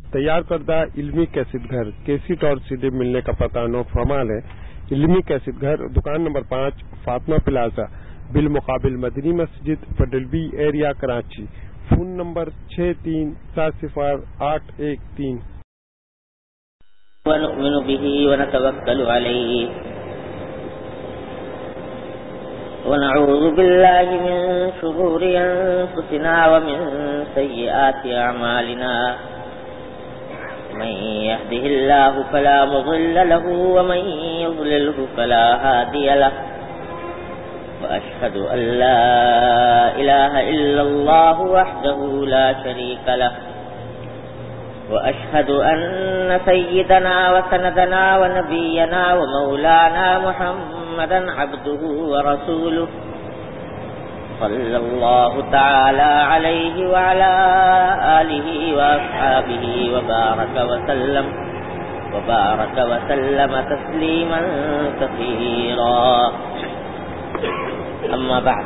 تیار کردہ علمی کیسٹ گھر کیسٹ اور CD ملنے کا پتہ نو فرمان ہے علمی کیسٹ گھر دکان نمبر 5 فاطمہ پلازا بالمقابل مدنی مسجد پڈلبی ایریا کراچی فون نمبر 63400813 ونؤمن به ونتوکل علیہ ونعوذ باللہ من شرور انفسنا ومن سیئات اعمالنا من يهده الله فلا مضل له ومن يضلله فلا هادي له وأشهد أن لا إله إلا الله وحده لا شريك له وأشهد أن سيدنا وسندنا ونبينا ومولانا محمدا عبده ورسوله صلى الله تعالى عليه وعلى آله وأصحابه وبارك وسلم تسليما كثيرا أما بعد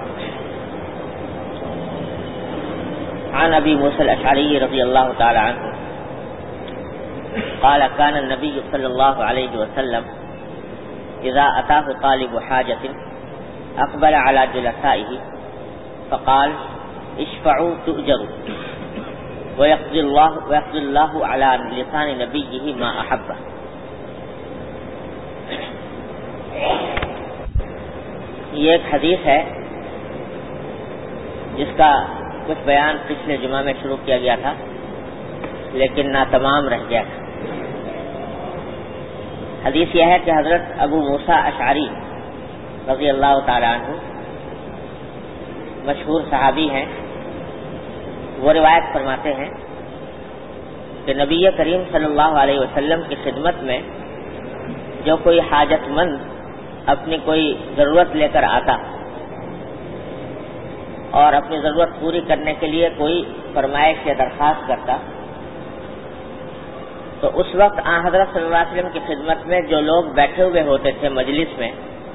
عن أبي موسى الأشعري رضي الله تعالى عنه قال كان النبي صلى الله عليه وسلم إذا أتاه طالب حاجة أقبل على جلسائه فقال اشفعوا تؤجروا ويقضي الله على لسان نبيه ما أحبه. یہ ایک حدیث ہے جس کا کچھ بیان پچھلے جمعہ میں شروع کیا گیا تھا لیکن ناتمام رہ گیا تھا. حدیث یہ ہے کہ حضرت ابو موسیٰ اشعری رضی اللہ تعالی عنہ مشہور صحابی ہیں. وہ روایت فرماتے ہیں کہ نبی کریم صلی اللہ علیہ وسلم کی خدمت میں جو کوئی حاجت مند اپنی کوئی ضرورت لے کر آتا اور اپنی ضرورت پوری کرنے کے لیے کوئی فرمائش یا درخواست کرتا تو اس وقت آن حضرت صلی اللہ علیہ وسلم کی خدمت میں جو لوگ بیٹھے ہوئے ہوتے تھے مجلس میں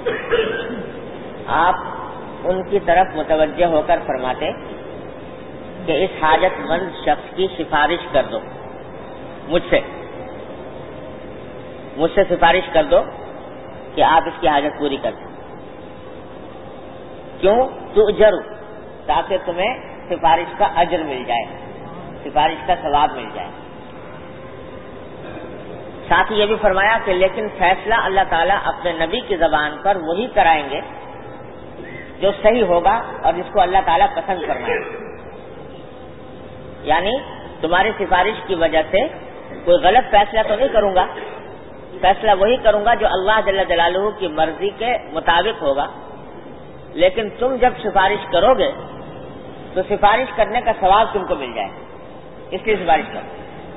آپ ان کی طرف متوجہ ہو کر فرماتے کہ اس حاجت مند شخص کی سفارش کر دو مجھ سے سفارش کر دو کہ آپ اس کی حاجت پوری کر دیں. کیوں؟ تؤجروا، تاکہ تمہیں سفارش کا اجر مل جائے، سفارش کا ثواب مل جائے. ساتھ ہی یہ بھی فرمایا کہ لیکن فیصلہ اللہ تعالیٰ اپنے نبی کی زبان پر وہی کرائیں گے جو صحیح ہوگا اور جس کو اللہ تعالیٰ پسند فرمائے. یعنی تمہاری سفارش کی وجہ سے کوئی غلط فیصلہ تو نہیں کروں گا، فیصلہ وہی کروں گا جو اللہ جل جلالہ کی مرضی کے مطابق ہوگا. لیکن تم جب سفارش کرو گے تو سفارش کرنے کا ثواب تم کو مل جائے، اس لیے سفارش کرو.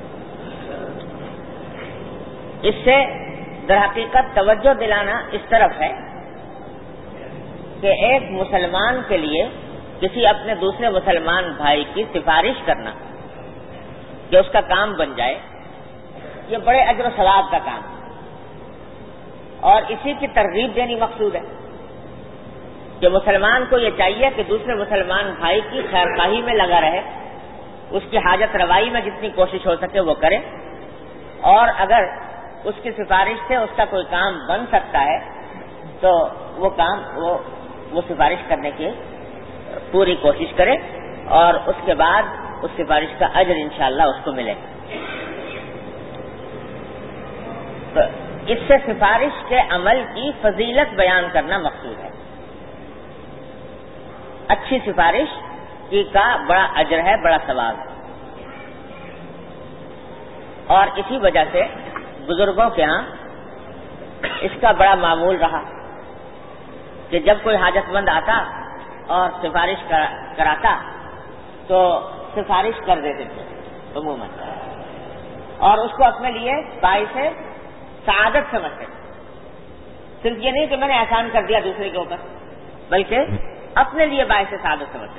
اس سے در حقیقت توجہ دلانا اس طرف ہے کہ ایک مسلمان کے لیے کسی اپنے دوسرے مسلمان بھائی کی سفارش کرنا کہ اس کا کام بن جائے، یہ بڑے اجر و ثواب کا کام ہے اور اسی کی ترغیب دینی مقصود ہے کہ مسلمان کو یہ چاہیے کہ دوسرے مسلمان بھائی کی خیر خواہی میں لگا رہے، اس کی حاجت روائی میں جتنی کوشش ہو سکے وہ کرے، اور اگر اس کی سفارش سے اس کا کوئی کام بن سکتا ہے تو وہ کام وہ سفارش کرنے کی پوری کوشش کرے اور اس کے بعد اس سفارش کا اجر انشاءاللہ اس کو ملے. تو اس سے سفارش کے عمل کی فضیلت بیان کرنا مقصود ہے. اچھی سفارش کی کا بڑا اجر ہے، بڑا ثواب ہے. اور اسی وجہ سے بزرگوں کے ہاں اس کا بڑا معمول رہا کہ جب کوئی حاجت مند آتا اور سفارش کراتا تو سفارش کر دیتے تھے عموماً، اور اس کو اپنے لیے باعث سعادت سمجھتے. صرف یہ نہیں کہ میں نے احسان کر دیا دوسرے کے اوپر، بلکہ اپنے لیے باعث سعادت سمجھتے.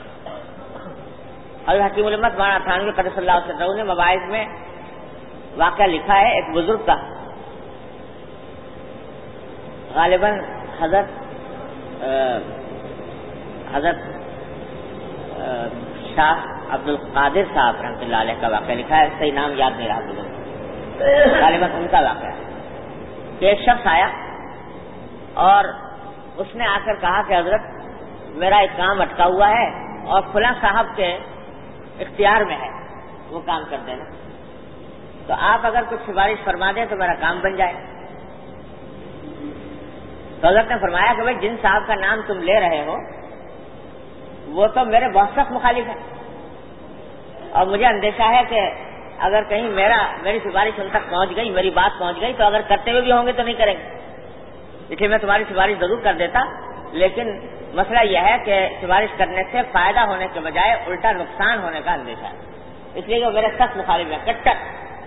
اور حکیم الامت مولانا تھانوی قدس اللہ سرہ نے مواعظ میں واقعہ لکھا ہے ایک بزرگ کا، غالباً حضرت شاہ عبد القادر صاحب رحمۃ اللہ علیہ کا واقعہ لکھا ہے، صحیح نام یاد نہیں رہا مجھے، غالباً ان کا واقعہ ہے کہ ایک شخص آیا اور اس نے آ کر کہا کہ حضرت میرا ایک کام اٹکا ہوا ہے اور فلاں صاحب کے اختیار میں ہے، وہ کام کر دینا، تو آپ اگر کچھ سفارش فرما دیں تو میرا کام بن جائے۔ تو حضرت نے فرمایا کہ بھائی جن صاحب کا نام تم لے رہے ہو وہ تو میرے بہت سخت مخالف ہے، اور مجھے اندیشہ ہے کہ اگر کہیں میری سفارش ان تک پہنچ گئی، میری بات پہنچ گئی، تو اگر کرتے ہوئے بھی ہوں گے تو نہیں کریں گے، اس لیے میں تمہاری سفارش ضرور کر دیتا، لیکن مسئلہ یہ ہے کہ سفارش کرنے سے فائدہ ہونے کے بجائے الٹا نقصان ہونے کا اندیشہ ہے، اس لیے وہ میرے سخت مخالف ہے، کٹر۔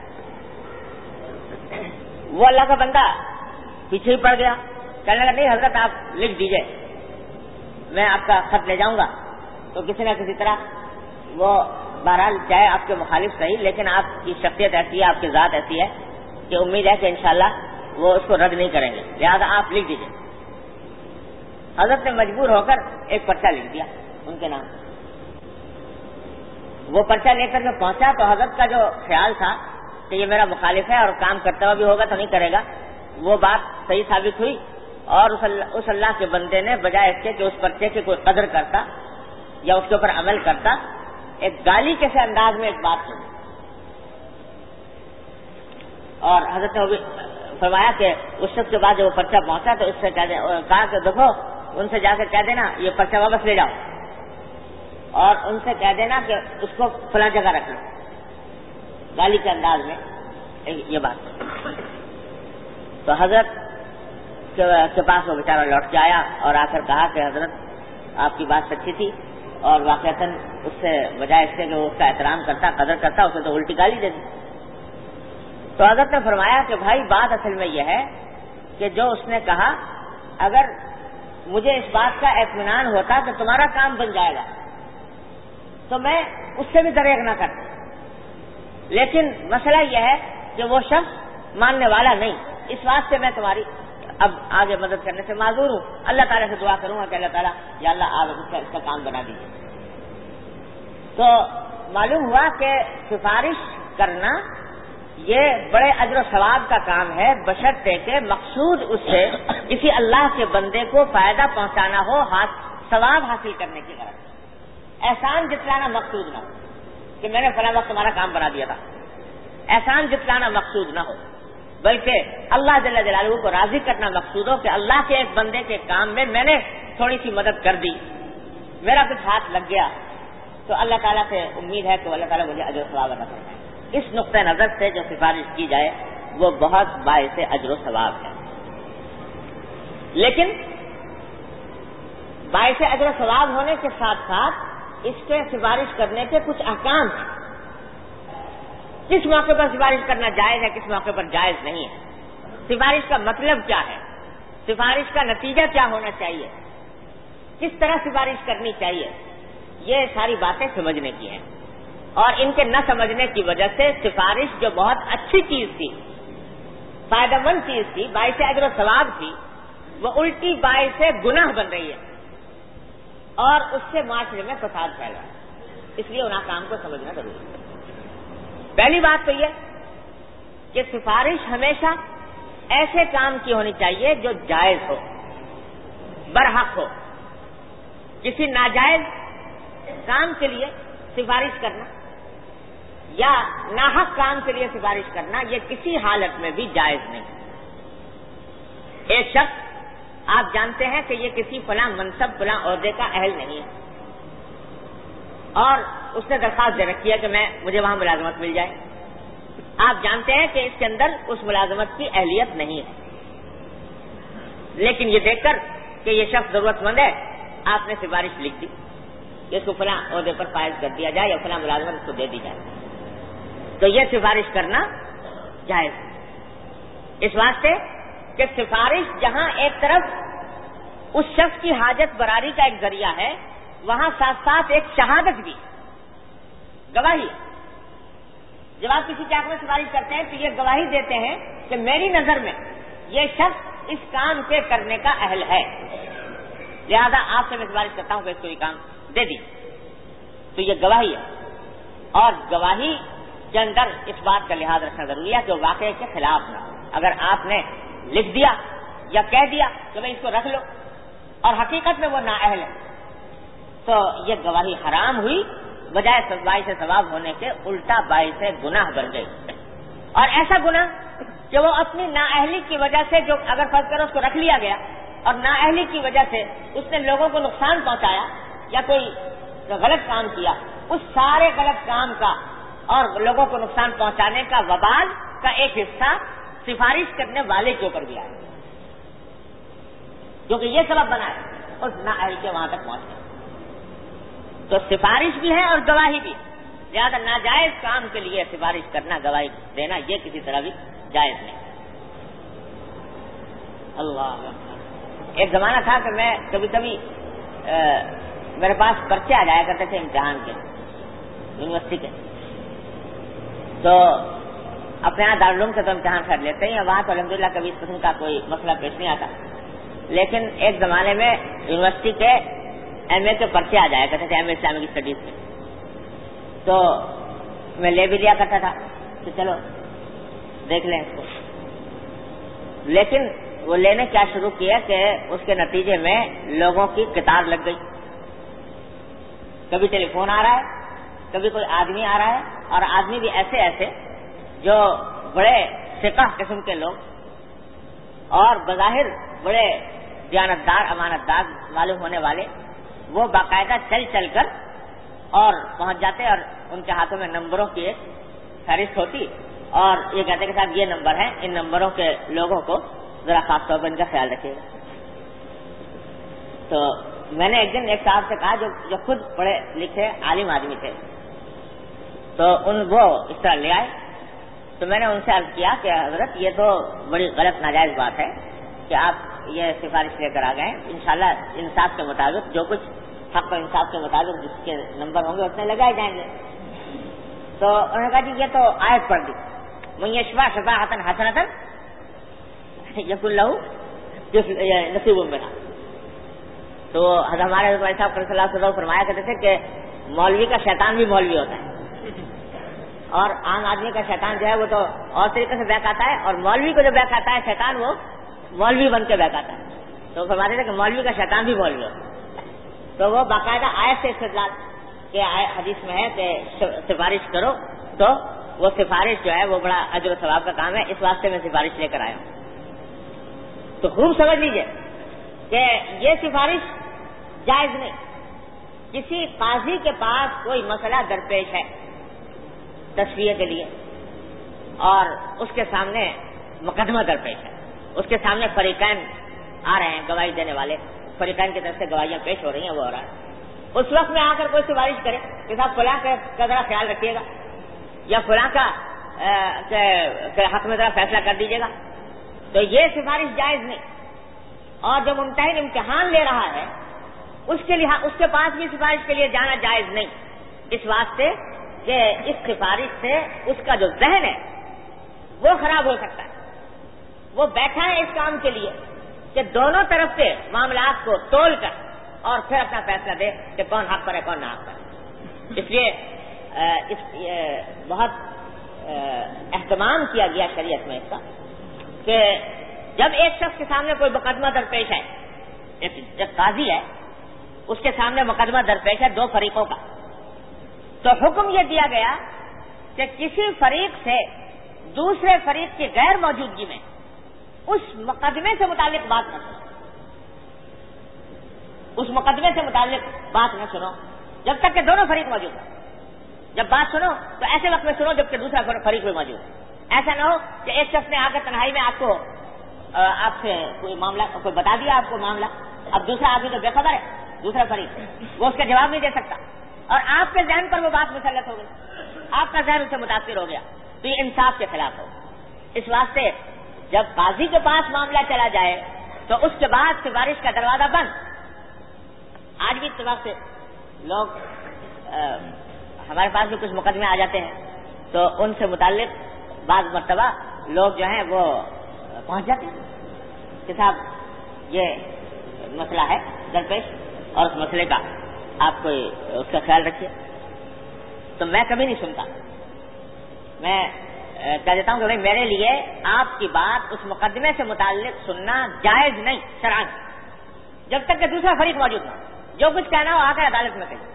وہ اللہ کا بندہ پیچھے ہی پڑ گیا، کہنے لگا نہیں حضرت آپ لکھ دیجئے، میں آپ کا خط لے جاؤں گا۔ تو کسی نہ کسی طرح وہ بہرحال چاہے آپ کے مخالف صحیح، لیکن آپ کی شخصیت ایسی ہے، آپ کی ذات ایسی ہے کہ امید ہے کہ انشاءاللہ وہ اس کو رد نہیں کریں گے، لہذا آپ لکھ دیجئے۔ حضرت نے مجبور ہو کر ایک پرچہ لکھ دیا ان کے نام۔ وہ پرچہ لے کر جو پہنچا تو حضرت کا جو خیال تھا کہ یہ میرا مخالف ہے اور کام کرتا ہوا بھی ہوگا تو نہیں کرے گا، وہ بات صحیح ثابت ہوئی، اور اس اللہ کے بندے نے بجائے اس کے کہ اس پرچے کی کوئی قدر کرتا یا اس کے اوپر عمل کرتا، ایک گالی کے سے انداز میں ایک بات سنی، اور حضرت نے وہ بھی فرمایا کہ اس شخص کے بعد جب وہ پرچہ پہنچا تو اس سے کہا کہ دیکھو ان سے جا کر کہہ دینا یہ پرچہ واپس لے جاؤ، اور ان سے کہہ دینا کہ اس کو فلاں جگہ رکھ لو، گالی کے انداز میں یہ بات۔ تو حضرت کے پاس وہ بیچارہ لوٹ کے آیا اور آ کر کہا کہ حضرت آپ کی بات سچی تھی، اور واقعتاً اس سے بجائے اس کے کہ وہ اس کا احترام کرتا، قدر کرتا، اسے تو الٹی گالی دے دی۔ تو حضرت نے فرمایا کہ بھائی بات اصل میں یہ ہے کہ جو اس نے کہا، اگر مجھے اس بات کا اطمینان ہوتا کہ تمہارا کام بن جائے گا تو میں اس سے بھی دریغ نہ کرتا، لیکن مسئلہ یہ ہے کہ وہ شخص ماننے والا نہیں، اس واسطے میں تمہاری اب آگے مدد کرنے سے معذور ہوں۔ اللہ تعالیٰ سے دعا کروں گا کہ اللہ تعالیٰ یا اللہ آپ اس کا کام بنا دیجیے۔ تو معلوم ہوا کہ سفارش کرنا یہ بڑے اجر و ثواب کا کام ہے، بشرطے کہ مقصود اس سے کسی اللہ کے بندے کو فائدہ پہنچانا ہو، ثواب حاصل کرنے کی غرض، احسان جتلانا مقصود نہ ہو کہ میں نے فلاں وقت تمہارا کام بنا دیا تھا، احسان جتلانا مقصود نہ ہو، بلکہ اللہ جل جلالہ کو راضی کرنا مقصود ہو کہ اللہ کے ایک بندے کے کام میں نے تھوڑی سی مدد کر دی، میرا کچھ ہاتھ لگ گیا، تو اللہ تعالیٰ سے امید ہے کہ اللہ تعالیٰ مجھے اجر و ثواب عطا فرمائے۔ اس نقطۂ نظر سے جو سفارش کی جائے وہ بہت باعث اجر و ثواب ہے، لیکن باعث اجر و ثواب ہونے کے ساتھ ساتھ اس کے سفارش کرنے کے کچھ احکام ہیں، کس موقع پر سفارش کرنا جائز ہے، کس موقع پر جائز نہیں ہے، سفارش کا مطلب کیا ہے، سفارش کا نتیجہ کیا ہونا چاہیے، کس طرح سفارش کرنی چاہیے، یہ ساری باتیں سمجھنے کی ہیں، اور ان کے نہ سمجھنے کی وجہ سے سفارش جو بہت اچھی چیز تھی، فائدہ مند چیز تھی، باعث اجر و ثواب تھی، وہ الٹی باعث گناہ بن رہی ہے اور اس سے معاشرے میں فساد پھیل رہا ہے، اس لیے ان احکام کو سمجھنا ضروری ہے۔ پہلی بات تو یہ کہ سفارش ہمیشہ ایسے کام کی ہونی چاہیے جو جائز ہو، برحق ہو، کسی ناجائز کام کے لیے سفارش کرنا یا ناحق کام کے لیے سفارش کرنا یہ کسی حالت میں بھی جائز نہیں۔ ایک شخص آپ جانتے ہیں کہ یہ کسی فلاں منصب فلاں عہدے کا اہل نہیں ہے اور اس نے درخواست دے رکھی ہے کہ مجھے وہاں ملازمت مل جائے، آپ جانتے ہیں کہ اس کے اندر اس ملازمت کی اہلیت نہیں ہے، لیکن یہ دیکھ کر کہ یہ شخص ضرورت مند ہے آپ نے سفارش لکھ دی کہ اس کو فلاں عہدے پر فائز کر دیا جائے یا فلاں ملازمت اس کو دے دی جائے، تو یہ سفارش کرنا جائز ہے، اس واسطے کہ سفارش جہاں ایک طرف اس شخص کی حاجت براری کا ایک ذریعہ ہے، وہاں ساتھ ساتھ ایک شہادت بھی، گواہی۔ جب آپ کسی کے حق میں سفارش کرتے ہیں تو یہ گواہی دیتے ہیں کہ میری نظر میں یہ شخص اس کام کے کرنے کا اہل ہے، لہذا آپ سے میں سفارش کرتا ہوں کہ اس کو یہ کام دے دی۔ تو یہ گواہی ہے، اور گواہی کے اندر اس بات کا لحاظ رکھنا ضروری ہے کہ وہ واقعے کے خلاف نہ. اگر آپ نے لکھ دیا یا کہہ دیا کہ بھائی اس کو رکھ لو اور حقیقت میں وہ نااہل ہے تو یہ گواہی حرام ہوئی، بجائے باعث ثواب ہونے کے الٹا باعث گناہ بن گئی. اور ایسا گناہ کہ وہ اپنی نااہلی کی وجہ سے، جو اگر فرض کرو اس کو رکھ لیا گیا اور نااہلی کی وجہ سے اس نے لوگوں کو نقصان پہنچایا یا کوئی غلط کام کیا، اس سارے غلط کام کا اور لوگوں کو نقصان پہنچانے کا وبال کا ایک حصہ سفارش کرنے والے کے اوپر بھی آئے، کیونکہ یہ سبب بنا ہے اس نااہل کے وہاں تک پہنچنے. تو سفارش بھی ہے اور گواہی بھی. زیادہ ناجائز کام کے لیے سفارش کرنا، گواہی دینا، یہ کسی طرح بھی جائز نہیں. اللہ، ایک زمانہ تھا کہ میں کبھی کبھی میرے پاس پرچے آ جایا کرتے تھے امتحان کے، یونیورسٹی کے. تو اپنے یہاں دارالعلوم سے تو امتحان کر لیتے ہیں، وہاں تو الحمدللہ کبھی اس قسم کا کوئی مسئلہ پیش نہیں آتا. لیکن ایک زمانے میں یونیورسٹی کے ایم اے کے پرچے آ جایا کرتے تھے، ایم اے اسلامک اسٹڈیز میں. تو میں لے بھی لیا کرتا تھا کہ چلو دیکھ لیں اس کو. لیکن وہ لینے کیا شروع کیا کہ اس کے نتیجے میں لوگوں کی قطار لگ گئی. کبھی ٹیلی فون آ رہا ہے، کبھی کوئی آدمی آ رہا ہے، اور آدمی بھی ایسے ایسے جو بڑے ثقہ قسم کے لوگ اور بظاہر بڑے دیانتدار امانتدار معلوم ہونے والے، وہ باقاعدہ چل چل کر اور پہنچ جاتے، اور ان کے ہاتھوں میں نمبروں کی ایک فہرست ہوتی، اور یہ کہتے کہ صاحب یہ نمبر ہیں، ان نمبروں کے لوگوں کو ذرا خاص طور پر ان کا خیال رکھیے گا. تو میں نے ایک دن ایک صاحب سے کہا جو خود پڑھے لکھے عالم آدمی تھے، تو وہ اس طرح لے آئے. تو میں نے ان سے عرض کیا کہ حضرت یہ تو بڑی غلط ناجائز بات ہے کہ آپ یہ سفارش لے کر آ گئے. انشاءاللہ انصاف کے مطابق جو کچھ حق و انصاف کے مطابق جس کے نمبر ہوں گے اتنے لگائے جائیں گے. تو انہوں نے کہا جی یہ تو آیت پڑھ دی، من یشفع شفاعۃ حسنۃ یکن لہ نصیب منہا. تو ہمارے حضرت صاحب صلی اللہ علیہ وسلم فرمایا کرتے تھے کہ مولوی کا شیطان بھی مولوی ہوتا ہے، اور عام آدمی کا شیطان جو ہے وہ تو اور طریقے سے بہکاتا ہے، اور مولوی کو جو بہکاتا ہے شیطان وہ مولوی بن کے بہکاتا ہے. تو فرماتے تھے کہ مولوی کا شیطان بھی مولوی ہوتا ہے. تو وہ باقاعدہ آیت سے استدلال کہ حدیث میں ہے کہ سفارش کرو، تو وہ سفارش جو ہے وہ بڑا اجر و ثواب کا کام ہے، اس واسطے میں سفارش لے کر آیا ہوں. تو خوب سمجھ لیجئے کہ یہ سفارش جائز نہیں. کسی قاضی کے پاس کوئی مسئلہ درپیش ہے تصفیہ کے لیے، اور اس کے سامنے مقدمہ درپیش ہے، اس کے سامنے فریقین آ رہے ہیں، گواہی دینے والے فریقین کی طرف سے گواہیاں پیش ہو رہی ہیں، وہ ہو رہا ہے. اس وقت میں آ کر کوئی سفارش کرے کہ صاحب فلاں کا ذرا خیال رکھیے گا، یا فلاں کا حق میں ذرا فیصلہ کر دیجیے گا، تو یہ سفارش جائز نہیں. اور جو ممتحن امتحان لے رہا ہے اس کے پاس بھی سفارش کے لیے جانا جائز نہیں، اس واسطے کہ اس سفارش سے اس کا جو ذہن ہے وہ خراب ہو سکتا ہے. وہ بیٹھا ہے اس کام کے لیے کہ دونوں طرف سے معاملات کو تول کر اور پھر اپنا فیصلہ دے کہ کون حق پر ہے کون نہ حق پر ہے. اس لیے بہت اہتمام کیا گیا شریعت میں اس کا کہ جب ایک شخص کے سامنے کوئی مقدمہ درپیش ہے، ایک قاضی ہے، اس کے سامنے مقدمہ درپیش ہے دو فریقوں کا، تو حکم یہ دیا گیا کہ کسی فریق سے دوسرے فریق کی غیر موجودگی میں اس مقدمے سے متعلق بات نہ سنو، اس مقدمے سے متعلق بات نہ سنو جب تک کہ دونوں فریق موجود ہوں. جب بات سنو تو ایسے وقت میں سنو جبکہ دوسرا فریق بھی موجود ہے. ایسا نہ ہو کہ ایک شخص نے آ کر تنہائی میں آپ سے کوئی معاملہ کوئی بتا دیا آپ کو معاملہ، اب دوسرا آدمی تو بے خبر ہے، دوسرا فریق وہ اس کا جواب نہیں دے سکتا، اور آپ کے ذہن پر وہ بات مسلط ہو گئی، آپ کا ذہن اس سے متاثر ہو گیا، تو یہ انصاف کے خلاف ہو. اس واسطے جب قاضی کے پاس معاملہ چلا جائے تو اس کے بعد سفارش کا دروازہ بند. آج بھی اتفاق سے لوگ ہمارے پاس بھی کچھ مقدمے آ جاتے ہیں تو ان سے متعلق بعض مرتبہ لوگ جو ہیں وہ پہنچ جاتے ہیں کہ صاحب یہ مسئلہ ہے درپیش اور اس مسئلے کا آپ کوئی اس کا خیال رکھیے. تو میں کبھی نہیں سنتا. میں کہہ دیتا ہوں کہ بھائی میرے لیے آپ کی بات اس مقدمے سے متعلق سننا جائز نہیں شرعاً، جب تک کہ دوسرا فریق موجود نہ. جو کچھ کہنا ہو آ کر عدالت میں کہیے،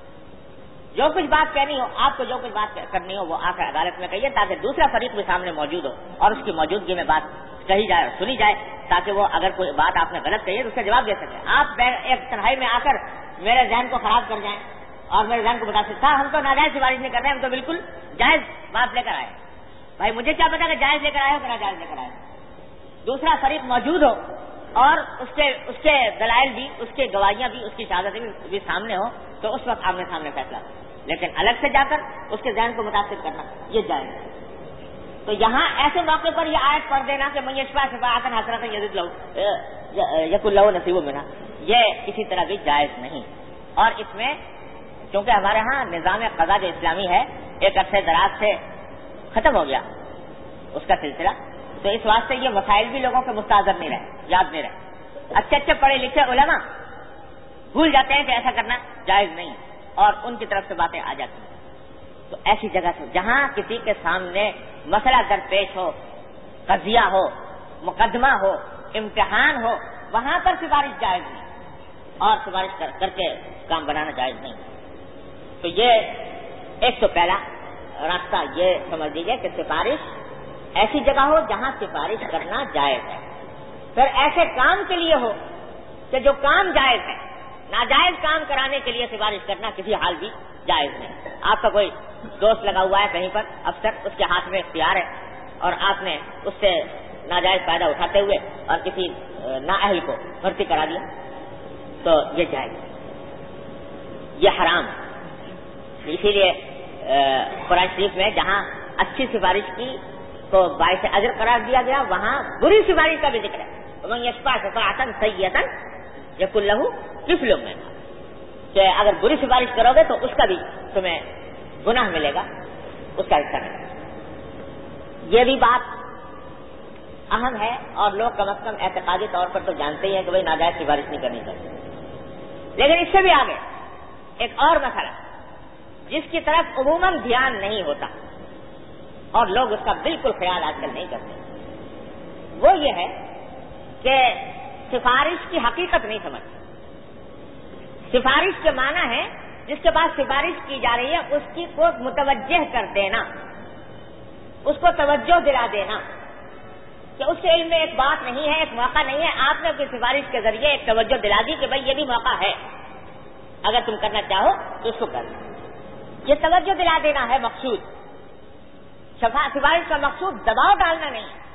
جو کچھ بات کہنی ہو آپ کو، جو کچھ بات کرنی ہو وہ آ کر عدالت میں کہیے، تاکہ دوسرا فریق بھی سامنے موجود ہو اور اس کی موجودگی میں بات کہی جائے اور سنی جائے، تاکہ وہ اگر کوئی بات آپ نے غلط کہی ہے تو اس کا جواب دے سکے. آپ ایک تنہائی میں آ کر میرے ذہن کو خراب کر جائیں اور میرے ذہن کو بتا سکتا ہم تو ناجائز سفارش نہیں کر رہے ہیں، ہم تو بالکل جائز بات لے کر آئے. بھائی مجھے کیا پتا کہ جائز لے کر آئے ہو کہ ناجائز لے کر آئے. دوسرا فریق موجود ہو اور اس کے دلائل بھی، اس کے گواہیاں بھی، اس کی شہادتیں بھی سامنے ہو تو اس وقت آمنے سامنے فیصلہ ہو. لیکن الگ سے جا کر اس کے ذہن کو متاثر کرنا یہ جائز ہے. تو یہاں ایسے موقع پر یہ آیت پڑھ دینا کہ میں شفاعت حسرت یزید لہو یکن لہو نصیب منہا، یہ کسی طرح بھی جائز نہیں. اور اس میں چونکہ ہمارے ہاں نظام قضا جو اسلامی ہے ایک عرصے دراز سے ختم ہو گیا اس کا سلسلہ، تو اس واسطے یہ مسائل بھی لوگوں کے مستحضر نہیں رہے، یاد نہیں رہے. اچھے پڑھے لکھے علماء بھول جاتے ہیں کہ ایسا کرنا جائز نہیں اور ان کی طرف سے باتیں آ جاتی ہیں. تو ایسی جگہ سے جہاں کسی کے سامنے مسئلہ درپیش ہو، قضیہ ہو، مقدمہ ہو، امتحان ہو، وہاں پر سفارش جائز نہیں اور سفارش کر کے کام بنانا جائز نہیں. تو یہ ایک تو پہلا راستہ یہ سمجھ لیجیے کہ سفارش ایسی جگہ ہو جہاں سفارش کرنا جائز ہے. پھر ایسے کام کے لیے ہو کہ جو کام جائز ہے. ناجائز کام کرانے کے لیے سفارش کرنا کسی حال بھی جائز نہیں. آپ کا کوئی دوست لگا ہوا ہے کہیں پر افسر، اس کے ہاتھ میں اختیار ہے اور آپ نے اس سے ناجائز فائدہ اٹھاتے ہوئے اور کسی نااہل کو بھرتی کرا دیا تو یہ جائز، یہ حرام. اسی لیے قرآن شریف میں جہاں اچھی سفارش کی کو باعث اجر قرار دیا گیا وہاں بری سفارش کا بھی ذکر ہے. ومن یشفع شفاعۃ سیئۃ یکن لہ کفل منہا، کہ اگر بری سفارش کرو گے تو اس کا بھی تمہیں گناہ ملے گا، اس کا حصہ ملے گا. یہ بھی بات اہم ہے اور لوگ کم از کم اعتقادی طور پر تو جانتے ہی ہیں کہ بھائی ناجائز سفارش نہیں کرنی چاہیے. لیکن اس سے بھی آگے ایک اور مسئلہ جس کی طرف عموماً دھیان نہیں ہوتا اور لوگ اس کا بالکل خیال آج کل نہیں کرتے، وہ یہ ہے کہ سفارش کی حقیقت نہیں سمجھتے. سفارش کے معنی ہے جس کے پاس سفارش کی جا رہی ہے اس کی کو متوجہ کر دینا، اس کو توجہ دلا دینا کہ اس کے علم میں ایک بات نہیں ہے، ایک موقع نہیں ہے. آپ نے اپنی سفارش کے ذریعے ایک توجہ دلا دی کہ بھائی یہ بھی موقع ہے، اگر تم کرنا چاہو تو اس کو کر. یہ توجہ دلا دینا ہے مقصود. سفارش کا مقصود دباؤ ڈالنا نہیں ہے.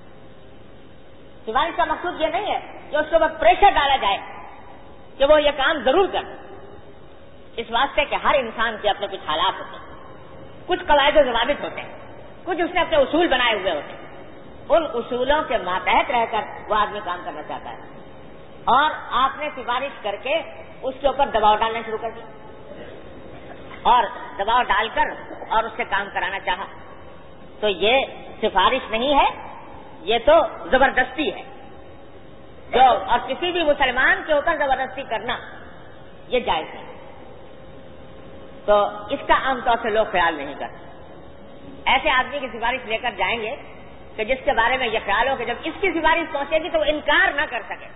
سفارش کا مقصود یہ نہیں ہے کہ اس کے اوپر پریشر ڈالا جائے کہ وہ یہ کام ضرور کر. اس واسطے کہ ہر انسان کے اپنے کچھ حالات ہوتے ہیں، کچھ قواعد و ضوابط ہوتے ہیں، کچھ اس نے اپنے اصول بنائے ہوئے ہوتے ہیں. ان اصولوں کے ماتحت رہ کر وہ آدمی کام کرنا چاہتا ہے اور آپ نے سفارش کر کے اس کے اوپر دباؤ ڈالنا شروع کر دیا اور دباؤ ڈال کر اور اس سے کام کرانا چاہا تو یہ سفارش نہیں ہے، یہ تو زبردستی ہے. جو اور کسی بھی مسلمان کے اوپر زبردستی کرنا یہ جائز نہیں. تو اس کا عام طور سے لوگ خیال نہیں کرتے. ایسے آدمی کی سفارش لے کر جائیں گے کہ جس کے بارے میں یہ خیال ہو کہ جب اس کی سفارش پہنچے گی تو وہ انکار نہ کر سکے.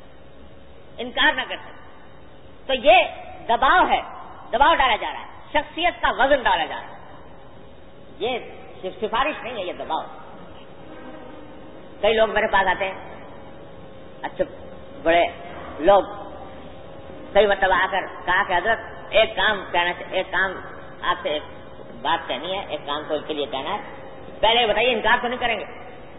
تو یہ دباؤ ہے، دباؤ ڈالا جا رہا ہے، شخصیت کا وزن ڈالا جا رہا ہے. یہ سفارش نہیں ہے، یہ دباؤ. کئی لوگ میرے پاس آتے ہیں، اچھے بڑے لوگ، کئی مرتبہ آ کر کہا کہ حضرت ایک کام آپ سے ایک بات کہنی ہے، ایک کام کو کے لیے کہنا ہے. پہلے بتائیے انکار تو نہیں کریں گے،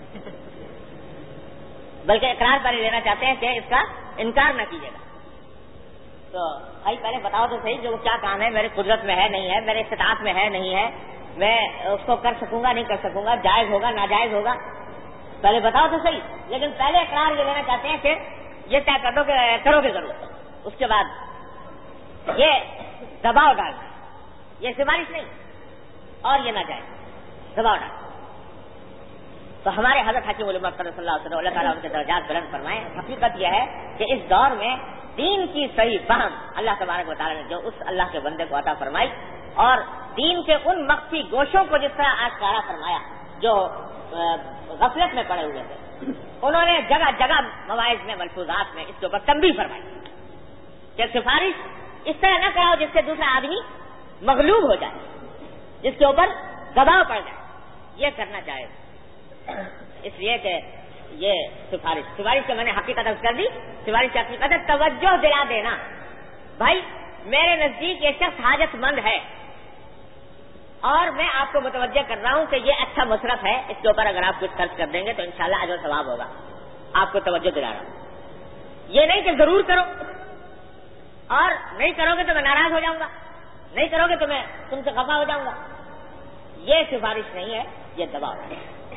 بلکہ اقرار پر ہی لینا چاہتے ہیں کہ اس کا انکار نہ کیجیے گا. تو بھائی پہلے بتاؤ تو صحیح جو کیا کام ہے، میری قدرت میں ہے نہیں ہے، میرے استطاعت میں ہے نہیں ہے، میں اس کو کر سکوں گا نہیں کر سکوں گا، جائز ہوگا ناجائز ہوگا، پہلے بتاؤ تو صحیح. لیکن پہلے اقرار یہ لینا چاہتے ہیں کہ یہ طے کر دو کہ کرو گے ضرور. اس کے بعد یہ دباؤ ڈالنا، یہ سفارش نہیں اور یہ ناجائز دباؤ ڈالنا. تو ہمارے حضرت حکیم الامت صلی اللہ علیہ وسلم اللہ تعالیٰ ان کے درجات بلند فرمائے. حقیقت یہ ہے کہ اس دور میں دین کی صحیح فہم اللہ تبارک و تعالیٰ نے جو اس اللہ کے بندے کو عطا فرمائی اور دین کے ان مخفی گوشوں کو جس طرح آشکارا فرمایا جو غفلت میں پڑے ہوئے تھے، انہوں نے جگہ جگہ مواعظ میں ملفوظات میں اس کے اوپر تنبیہ فرمائی کہ سفارش اس طرح نہ کراؤ جس سے دوسرا آدمی مغلوب ہو جائے، جس کے اوپر دباؤ پڑ جائے، یہ کرنا چاہے، اس لیے کہ یہ سفارش کو میں نے حقیقت کر دی، سفارش کی حقیقت ہے توجہ دلا دینا، بھائی میرے نزدیک یہ شخص حاجت مند ہے اور میں آپ کو متوجہ کر رہا ہوں کہ یہ اچھا مصرف ہے، اس کے اوپر اگر آپ کچھ خرچ کر دیں گے تو انشاءاللہ اجر و ثواب ہوگا، آپ کو توجہ دلا رہا ہوں، یہ نہیں کہ ضرور کرو اور نہیں کرو گے تو میں ناراض ہو جاؤں گا، نہیں کرو گے تو میں تم سے خفا ہو جاؤں گا، یہ سفارش نہیں ہے، یہ دباؤ ہے۔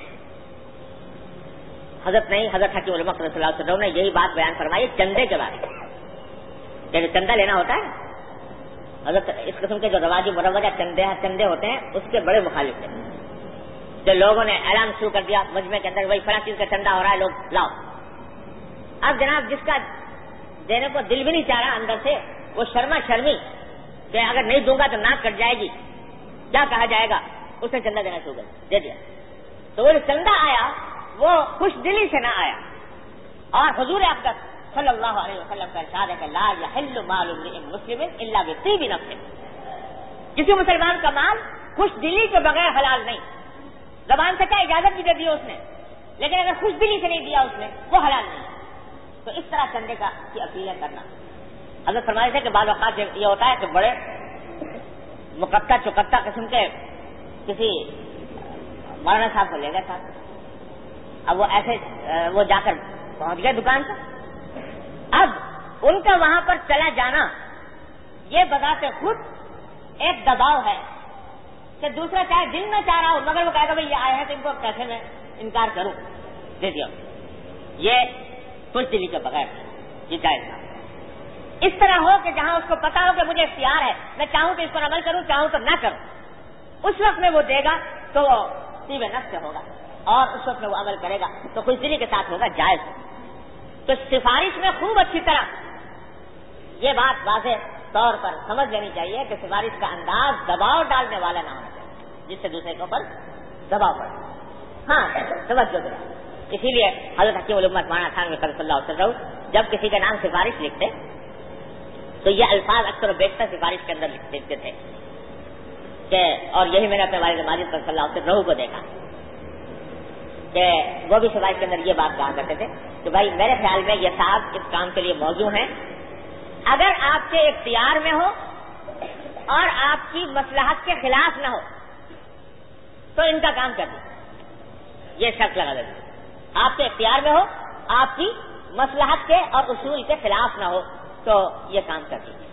حضرت حکیم علماء صلی اللہ علیہ وسلم نے یہی بات بیان فرمائی چندے کے بارے میں، جو چندہ لینا ہوتا ہے، حضرت اس قسم کے جو رواجی مروجہ چندے ہوتے ہیں اس کے بڑے مخالف تھے، جو لوگوں نے اعلان شروع کر دیا مجمع کے اندر، وہی فلاں چیز کا چندہ ہو رہا ہے، لوگ لاؤ۔ اب جناب جس کا دینے کو دل بھی نہیں چاہ رہا اندر سے، وہ شرمی کہ اگر نہیں دوں گا تو ناک کٹ جائے گی، کیا کہا جائے گا، اس نے چندہ دینا شروع کر دے دیا، تو وہ جو چندہ آیا وہ خوش دلی سے نہ آیا، اور حضور اقدس صلی اللہ علیہ وسلم کا ارشاد ہے کہ لا یحل مال امرئ مسلم الا بطیب نفس، کسی مسلمان کا مال خوش دلی کے بغیر حلال نہیں، زبان سے کیا اجازت بھی دے دی اس نے، لیکن اگر خوش دلی سے نہیں دیا اس نے وہ حلال نہیں، تو اس طرح چندے کی اپیلیں کرنا۔ حضرت فرماتے تھے کہ بعض اوقات یہ ہوتا ہے کہ بڑے مقطع چکتا قسم کے کسی مولانا صاحب کو لے گئے صاحب، اب وہ ایسے وہ جا کر پہنچ گئے دکان پر، اب ان کا وہاں پر چلا جانا یہ بذات خود ایک دباؤ ہے کہ دوسرا چاہے دل میں چاہ رہا ہو مگر وہ کہے گا بھائی یہ آئے ہیں تو ان کو کیسے میں انکار کروں، دے دیا، یہ خوش دلی کے بغیر یہ جائز تھا۔ اس طرح ہو کہ جہاں اس کو پتا ہو کہ مجھے اختیار ہے، میں چاہوں تو اس پر عمل کروں، چاہوں تو نہ کروں، اس وقت میں وہ دے گا تو وہ طیب نفس سے ہوگا، اور اس وقت میں وہ عمل کرے گا تو خوش دلی کے ساتھ ہوگا، جائز۔ تو سفارش میں خوب اچھی طرح یہ بات واضح طور پر سمجھ لینی چاہیے کہ سفارش کا انداز دباؤ ڈالنے والا نہ ہونا چاہیے جس سے دوسرے کے اوپر دباؤ پڑے، ہاں توجہ دلا۔ اسی لیے حضرت حکیم علماء مولانا ثانوی صلی اللہ علیہ وسلم جب کسی کا نام سفارش لکھتے تو یہ الفاظ اکثر و بیشتر سفارش کے اندر لکھتے تھے کہ، اور یہی میں نے اپنے والد ماجد صلی اللہ علیہ وسلم کو دیکھا کہ وہ بھی سفارش کے اندر یہ بات کہا کرتے تھے کہ بھائی میرے خیال میں یہ صاحب اس کام کے لیے موزوں ہیں، اگر آپ کے اختیار میں ہو اور آپ کی مصلحت کے خلاف نہ ہو تو ان کا کام کر دیں، یہ شرط لگا دیتے، آپ کے اختیار میں ہو، آپ کی مصلحت کے اور اصول کے خلاف نہ ہو تو یہ کام کر دیجیے۔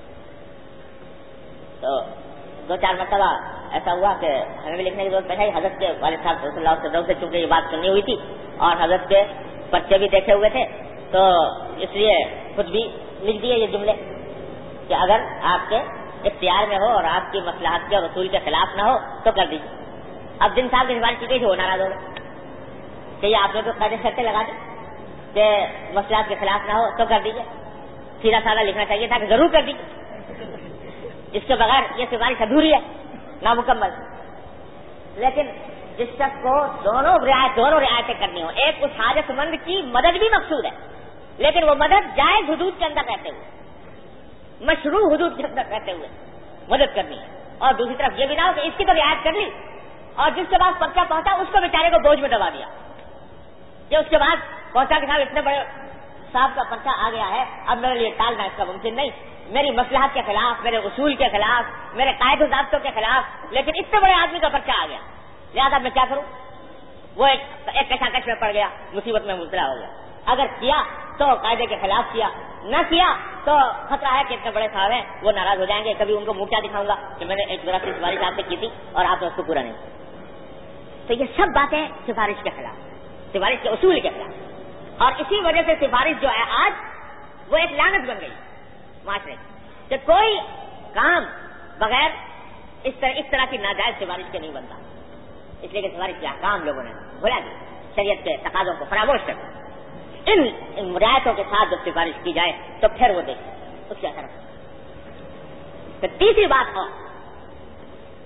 تو 2-4 مرتبہ ایسا ہوا کہ ہمیں بھی لکھنے کی ضرورت پڑی، حضرت کے والد صاحب صلی اللہ علیہ وسلم سے چونکہ یہ بات سنی ہوئی تھی اور حضرت کے پرچے بھی دیکھے ہوئے تھے تو اس لیے خود بھی لکھ دیے یہ جملے کہ اگر آپ کے اختیار میں ہو اور آپ کی مصلحت کے اور اصول کے خلاف نہ ہو تو کر دیجیے۔ اب جن صاحب کی سفارش کی گئی تھی وہ ناراض ہو گئے کہ یہ آپ نے تو قاعدے شرطیں لگا دی کہ مصلحت کے خلاف نہ ہو تو کر دیجیے، سیدھا سادہ لکھنا چاہیے تھا کہ ضرور کر دیجیے، اس کے بغیر یہ سفارش ادھوری ہے، نامکمل۔ لیکن جس شخص کو دونوں رعایتیں کرنی ہو، ایک اس حاجت مند کی مدد بھی مقصود ہے لیکن وہ مدد جائز حدود کے اندر رہتے ہوئے، مشروع حدود کے اندر رہتے ہوئے مدد کرنی ہے، اور دوسری طرف یہ بھی نہ ہو کہ اس کی تو رعایت کر لی اور جس کے بعد پرچہ پہنچا اس کو بیچارے کو بوجھ میں دبا دیا، یہ اس کے بعد پہنچا کہ صاحب اتنے بڑے صاحب کا پرچہ آ گیا ہے، اب میرے لیے ٹالنا اس کا ممکن نہیں، میری مصلحت کے خلاف، میرے اصول کے خلاف، میرے قاعدے و ضابطوں کے خلاف، لیکن اتنے بڑے آدمی کا پرچہ آ گیا، لہٰذا میں کیا کروں؟ وہ ایک کشاکش میں پڑ گیا، مصیبت میں مبتلا ہو گیا۔ اگر کیا تو قاعدے کے خلاف کیا، نہ کیا تو خطرہ ہے کہ اتنے بڑے صاحب ہیں وہ ناراض ہو جائیں گے، کبھی ان کو منہ کیا دکھاؤں گا کہ میں نے ایک ذرا سی سفارش آپ سے کی تھی اور آپ نے اس کو پورا نہیں کیا۔ تو یہ سب باتیں سفارش کے خلاف، سفارش کے اصول کے خلاف، اور اسی وجہ سے سفارش جو ہے آج وہ ایک لعنت بن گئی معاشرے کہ کوئی کام بغیر اس طرح کی ناجائز سفارش کے نہیں بنتا، اس لیے کہ سفارش کے احکام لوگوں نے بھلا دی، شریعت کے تقاضوں کو فراموش کر دیا۔ ان رعایتوں کے ساتھ جب سفارش کی جائے تو پھر وہ دیکھیں اس کے اثر۔ پھر تیسری بات اور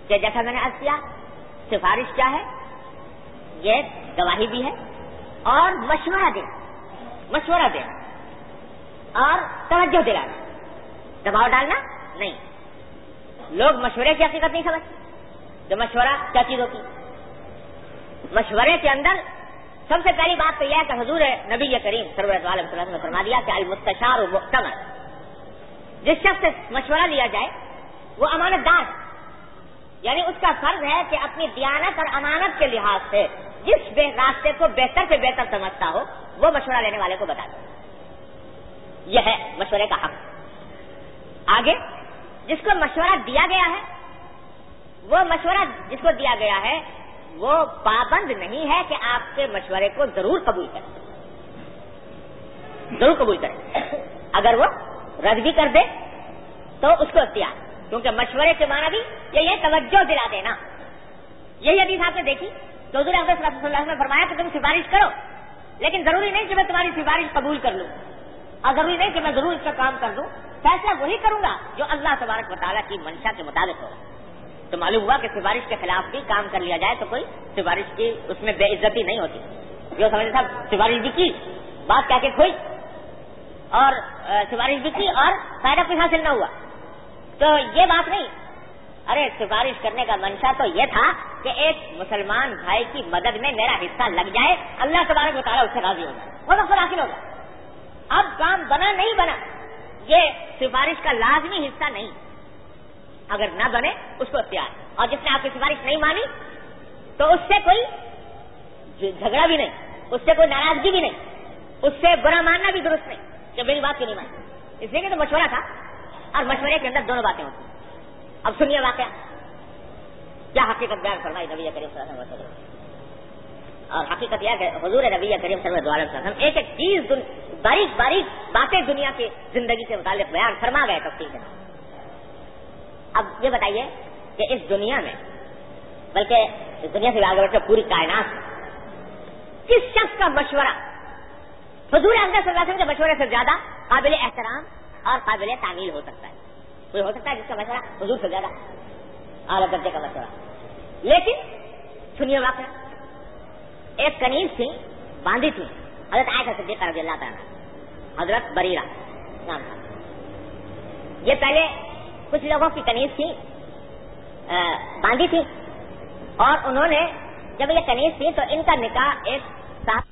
کہ جیسا میں نے عرض کیا سفارش کیا ہے؟ یہ گواہی بھی ہے اور مشورہ دینا اور توجہ دلانا، دباؤ ڈالنا نہیں۔ لوگ مشورے کی حقیقت نہیں سمجھتے کہ مشورہ کیا چیز ہوتی ہے۔ مشورے کے اندر سب سے پہلی بات تو یہ ہے کہ حضور نبی کریم صلی اللہ علیہ وسلم نے فرما دیا کہ المستشار مؤتمن، جس شخص سے مشورہ لیا جائے وہ امانت دار ہے، یعنی اس کا فرض ہے کہ اپنی دیانت اور امانت کے لحاظ سے جس راستے کو بہتر سے بہتر سمجھتا ہو وہ مشورہ لینے والے کو بتا دے۔ یہ ہے مشورے کا حق۔ آگے جس کو مشورہ دیا گیا ہے، وہ مشورہ جس کو دیا گیا ہے وہ پابند نہیں ہے کہ آپ کے مشورے کو ضرور قبول کرے، اگر وہ رد بھی کر دے تو اس کو اختیار، کیونکہ مشورے کے معنی بھی یہ توجہ دلا دینا۔ یہی حدیث آپ نے دیکھی تو حضور اقدس صلی اللہ علیہ وسلم نے فرمایا کہ تم سفارش کرو، لیکن ضروری نہیں کہ میں تمہاری سفارش قبول کر لوں، اور ضروری نہیں کہ میں ضرور اس کا کام کر دوں، فیصلہ وہی کروں گا جو اللہ تبارک و تعالیٰ کی منشا کے مطابق ہوگا۔ تو معلوم ہوا کہ سفارش کے خلاف بھی کام کر لیا جائے تو کوئی سفارش کی اس میں بے عزتی نہیں ہوتی۔ جو سمجھتے صاحب سفارش بھی کی، بات کہہ کے کھوئی اور سفارش بھی کی اور فائدہ کچھ حاصل نہ ہوا، تو یہ بات نہیں۔ ارے سفارش کرنے کا منشا تو یہ تھا کہ ایک مسلمان بھائی کی مدد میں میرا حصہ لگ جائے، اللہ تبارک و تعالیٰ اس سے راضی ہو جائے، وہ مقصد حاصل ہوگا۔ اب کام بنا نہیں بنا یہ سفارش کا لازمی حصہ نہیں، اگر نہ بنے اس کو اختیار، اور جس نے آپ کی سفارش نہیں مانی تو اس سے کوئی جھگڑا بھی نہیں، اس سے کوئی ناراضگی بھی نہیں، اس سے برا ماننا بھی درست نہیں کہ میری بات کیوں نہیں مانی، اس لیے کہ تو مشورہ تھا، اور مشورے کے اندر دونوں باتیں ہوتی ہیں۔ اب سنیے واقعہ کیا حقیقت بیان فرمائی نبی کریم صلی اللہ علیہ وسلم، اور حقیقت یہ کہ حضور نبی کریم صلی اللہ علیہ وسلم ایک ایک چیز باریک باریک باتیں دنیا کی زندگی سے متعلق بیان فرما گئے تفصیل کے ساتھ۔ اب یہ بتائیے کہ اس دنیا میں، بلکہ اس دنیا سے آگے بڑھ کر پوری کائنات میں کس شخص کا مشورہ حضور اقدس صلی اللہ علیہ وسلم کے مشورے سے زیادہ قابل احترام اور قابل تعمیل ہو سکتا ہے؟ کوئی ہو سکتا ہے جس کا مشورہ حضور سے زیادہ اعلیٰ درجے کا مشورہ؟ لیکن سنیے واقعہ، ایک کنیز تھی، باندھی تھی، حضرت عائشہ صدیقہ رضی اللہ تعالیٰ، حضرت بریرہ نام تھا۔ یہ پہلے کچھ لوگوں کی کنیز تھی، باندھی تھی، اور انہوں نے جب یہ کنیز تھی تو ان کا نکاح ایک صاحب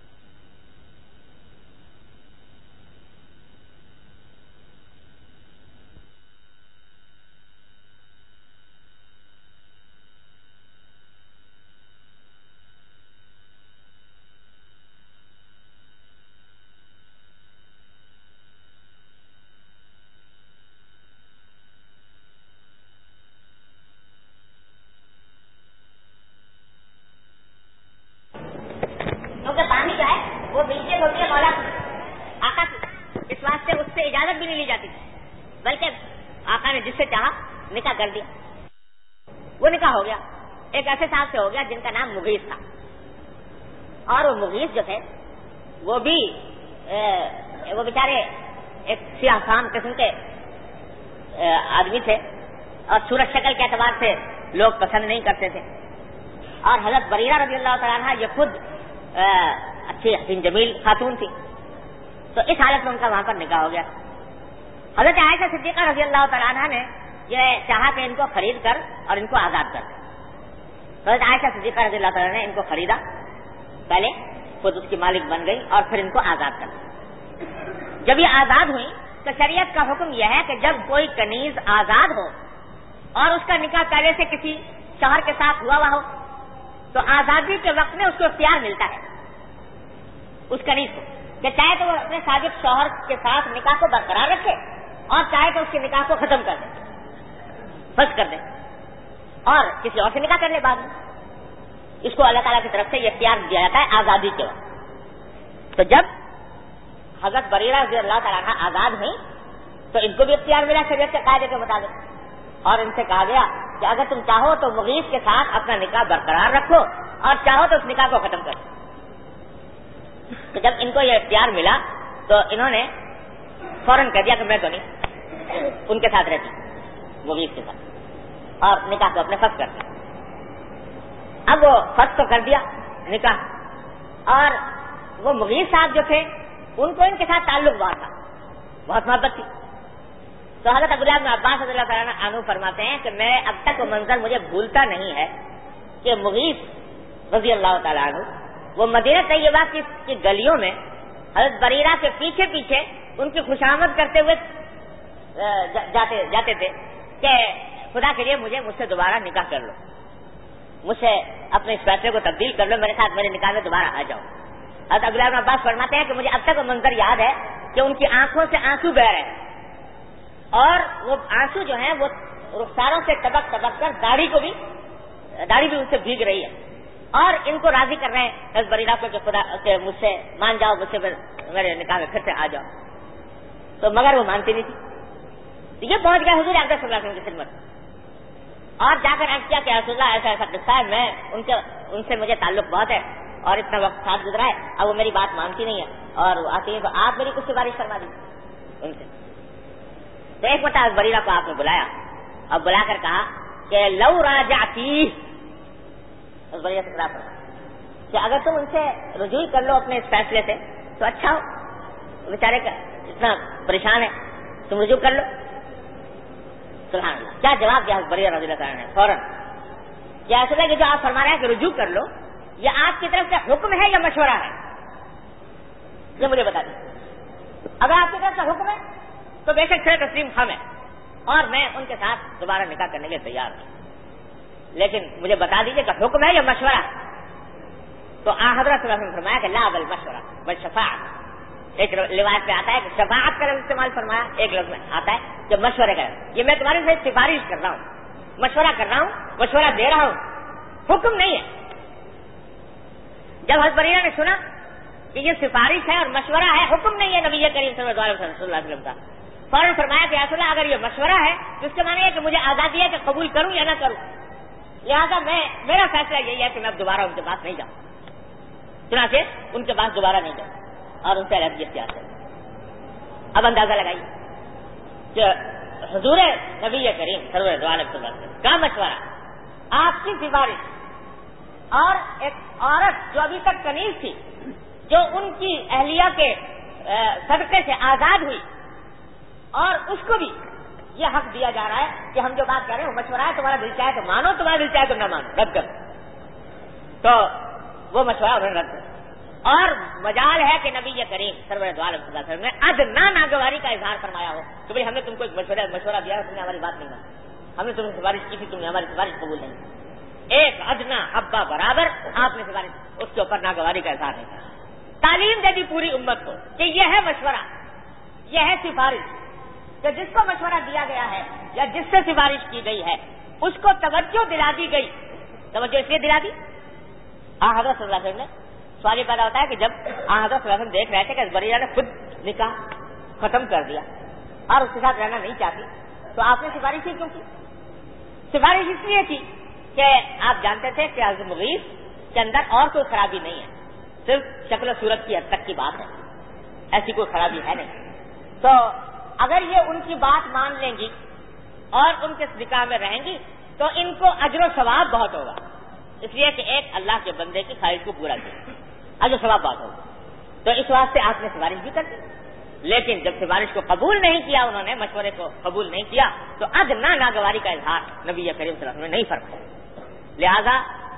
نکاح کر دیا، وہ نکاح ہو گیا ایک ایسے صاحب سے ہو گیا جن کا نام مغیث تھا، اور وہ مغیث جو تھے وہ بھی وہ بیچارے ایک سیاہ فام قسم کے آدمی تھے، اور صورت شکل کے اعتبار سے لوگ پسند نہیں کرتے تھے، اور حضرت بریرہ رضی اللہ تعالیٰ عنہ یہ خود اچھی حسین جمیل خاتون تھی، تو اس حالت میں ان کا وہاں پر نکاح ہو گیا۔ حضرت عائشہ صدیقہ رضی اللہ تعالیٰ عنہ نے یہ چاہا کہ ان کو خرید کر اور ان کو آزاد کر دیں۔ حضرت عائشہ صدیقہ رضی اللہ تعالیٰ نے ان کو خریدا، پہلے خود اس کی مالک بن گئی اور پھر ان کو آزاد کر دیا۔ جب یہ آزاد ہوئی تو شریعت کا حکم یہ ہے کہ جب کوئی کنیز آزاد ہو اور اس کا نکاح پہلے سے کسی شوہر کے ساتھ ہوا ہو تو آزادی کے وقت میں اس کو اختیار ملتا ہے اس کنیز کو، کہ چاہے تو وہ اپنے سابق شوہر کے ساتھ نکاح کو برقرار رکھے اور چاہے تو اس کے نکاح کو ختم کر دے، فسخ کر دے اور کسی اور سے نکاح کر لے بعد میں۔ اس کو اللہ تعالیٰ کی طرف سے یہ اختیار دیا جاتا ہے آزادی کے وقت۔ تو جب حضرت بریرہ رضی اللہ تعالیٰ عنہ آزاد ہوئی تو ان کو بھی اختیار ملا شریعت کے قاعدے کے مطابق، اور ان سے کہا گیا کہ اگر تم چاہو تو مغیث کے ساتھ اپنا نکاح برقرار رکھو اور چاہو تو اس نکاح کو ختم کر دو۔ تو جب ان کو یہ اختیار ملا تو انہوں نے فوراً کہہ دیا کہ میں تو نہیں ان کے ساتھ رہتی، مغیث کے ساتھ، اور نکاح کو اپنے فسخ کر دیا. اب وہ فسخ تو کر دیا نکاح, اور وہ مغیث صاحب جو تھے ان کو ان کے ساتھ تعلق بہت تھا, بہت محبت تھی. تو حضرت عبداللہ بن عباس رضی اللہ تعالیٰ عنہ فرماتے ہیں کہ میں اب تک وہ منظر مجھے بھولتا نہیں ہے کہ مغیث رضی اللہ تعالیٰ عنہ وہ مدینہ طیبہ کی گلیوں میں حضرت بریرہ کے پیچھے پیچھے ان کی خوشامد کرتے ہوئے جاتے تھے کہ خدا کے لیے مجھ سے دوبارہ نکاح کر لو, مجھ سے اپنے اس فیصلے کو تبدیل کر لو, میرے ساتھ میرے نکاح میں دوبارہ آ جاؤ. حضرت عبداللہ بن عباس فرماتے ہیں کہ مجھے اب تک وہ منظر یاد ہے کہ ان کی آنکھوں سے آنسو بہ رہے ہیں, اور وہ آنسو جو ہیں وہ رخساروں سے ٹپک ٹپک کر داڑھی بھی ان سے بھیگ رہی ہے, اور ان کو راضی کر رہے ہیں حضرت بریرہ کو کہ خدا کہ مجھ سے مان جاؤ, مجھ سے میرے نکاح میں پھر سے آ جاؤ. تو مگر وہ مانتی نہیں تھی. یہ پہنچ گئے حضور اقدس صلی اللہ علیہ وسلم کی خدمت, اور جا کر عرض کیا کہ رسول اللہ ایسا ایسا قصہ ہے, میں ان سے مجھے تعلق بہت ہے اور اتنا وقت ساتھ گزرا ہے, اب وہ میری بات مانتی نہیں ہے اور وہ آتی ہے, تو آپ میری کچھ سفارش فرما دیجیے ان سے. تو ایک مرتبہ بریرہ کو آپ نے بلایا اور بلا کر کہا کہ لو راجعتی, بریرہ سے خطاب فرمایا کہ اگر تم ان سے رجوع کر لو اپنے اس فیصلے سے تو اچھا ہو, بیچارے کا اتنا پریشان ہے, تم رجوع کر لو. سبحان اللہ, کیا جواب دیا بریرہ رضی اللہ عنہ نے فوراً, کیا ایسا ہے کہ جو آپ فرما رہے ہیں کہ رجوع کر لو, یہ آپ کی طرف سے حکم ہے یا مشورہ ہے؟ یہ مجھے بتا دیجیے. اگر آپ کی طرف سے حکم ہے تو بے شک سے تسلیم ہم ہے, اور میں ان کے ساتھ دوبارہ نکاح کرنے کے لیے تیار ہوں, لیکن مجھے بتا دیجیے کہ حکم ہے یا مشورہ. تو حضرت صلی اللہ علیہ وسلم نے فرمایا کہ لا بل مشورہ بل شفاعت. ایک روایت میں آتا ہے کہ شفاعت کا لفظ استعمال فرمایا, ایک لفظ میں آتا ہے کہ مشورے کا. یہ میں تمہارے سے سفارش کر رہا ہوں, مشورہ کر رہا ہوں, مشورہ دے رہا ہوں, حکم نہیں ہے. جب حضرت بریرہ نے سنا کہ یہ سفارش ہے اور مشورہ ہے, حکم نہیں ہے نبی کریم صلی اللہ علیہ وسلم کا, فوراً فرمایا کہ رسول اللہ اگر یہ مشورہ ہے تو اس کے معنی ہے کہ مجھے آزادی ہے کہ قبول کروں یا نہ کروں, لہٰذا میرا فیصلہ یہی ہے کہ میں اب دوبارہ ان کے پاس نہیں جاؤں. چنانچہ ان کے پاس دوبارہ نہیں جاؤں اور ان سے علیحدگی اختیار کروں. اب اندازہ لگائیے کہ حضور نبی کریم سرور دو عالم صلی اللہ علیہ وسلم کا مشورہ, آپ کی سفارش, اور ایک عورت جو ابھی تک کنیز تھی, جو ان کی اہلیہ کے صدقے سے آزاد ہوئی, اور اس کو بھی یہ حق دیا جا رہا ہے کہ ہم جو بات کر رہے ہیں وہ مشورہ ہے, تمہارا دل چاہے تو مانو, تمہارا دل چاہے تو نہ مانو, رد کرو. تو وہ مشورہ انہوں نے رد کر, اور مجال ہے کہ نبی کریم سرور دو عالم صلی اللہ علیہ وسلم نے ادنا ناگواری کا اظہار فرمایا ہو کہ بھائی ہم نے تم کو ایک مشورہ دیا ہے, تم نے ہماری بات نہیں مانی, ہم نے تم سے سفارش کی تھی, تم نے ہماری سفارش قبول نہیں کی. ایک ادنا حبہ برابر آپ نے سفارش, اس کے اوپر ناگواری کا اظہار نہیں کیا. تعلیم دے دی پوری امت کو کہ یہ ہے مشورہ, یہ ہے سفارش, کہ جس کو مشورہ دیا گیا ہے یا جس سے سفارش کی گئی ہے اس کو توجہ دلا دی گئی. توجہ اس لیے دلا دی, حضرت صلی اللہ علیہ وسلم نے, سوال یہ پیدا ہوتا ہے کہ جب حضرت صلی اللہ علیہ وسلم دیکھ رہے تھے کہ بریرہ نے خود نکاح ختم کر دیا اور اس کے ساتھ رہنا نہیں چاہتی, تو آپ نے سفارش ہی کیوں کی؟ سفارش اس لیے کی کہ آپ جانتے تھے کہ حضرت مغیث کے اندر اور کوئی خرابی نہیں ہے, صرف شکل و صورت کی حد تک کی بات ہے, ایسی کوئی خرابی ہے نہیں. تو اگر یہ ان کی بات مان لیں گی اور ان کے نکاح میں رہیں گی تو ان کو اجر و ثواب بہت ہوگا, اس لیے کہ ایک اللہ کے بندے کی خواہش کو پورا کیا, اجر و ثواب بہت ہوگا. تو اس واسطے آپ نے سفارش بھی کر دی, لیکن جب سفارش کو قبول نہیں کیا, انہوں نے مشورے کو قبول نہیں کیا, تو ادنا ناگواری کا اظہار نبی کریم صلی اللہ علیہ وسلم نے نہیں فرمایا. لہذا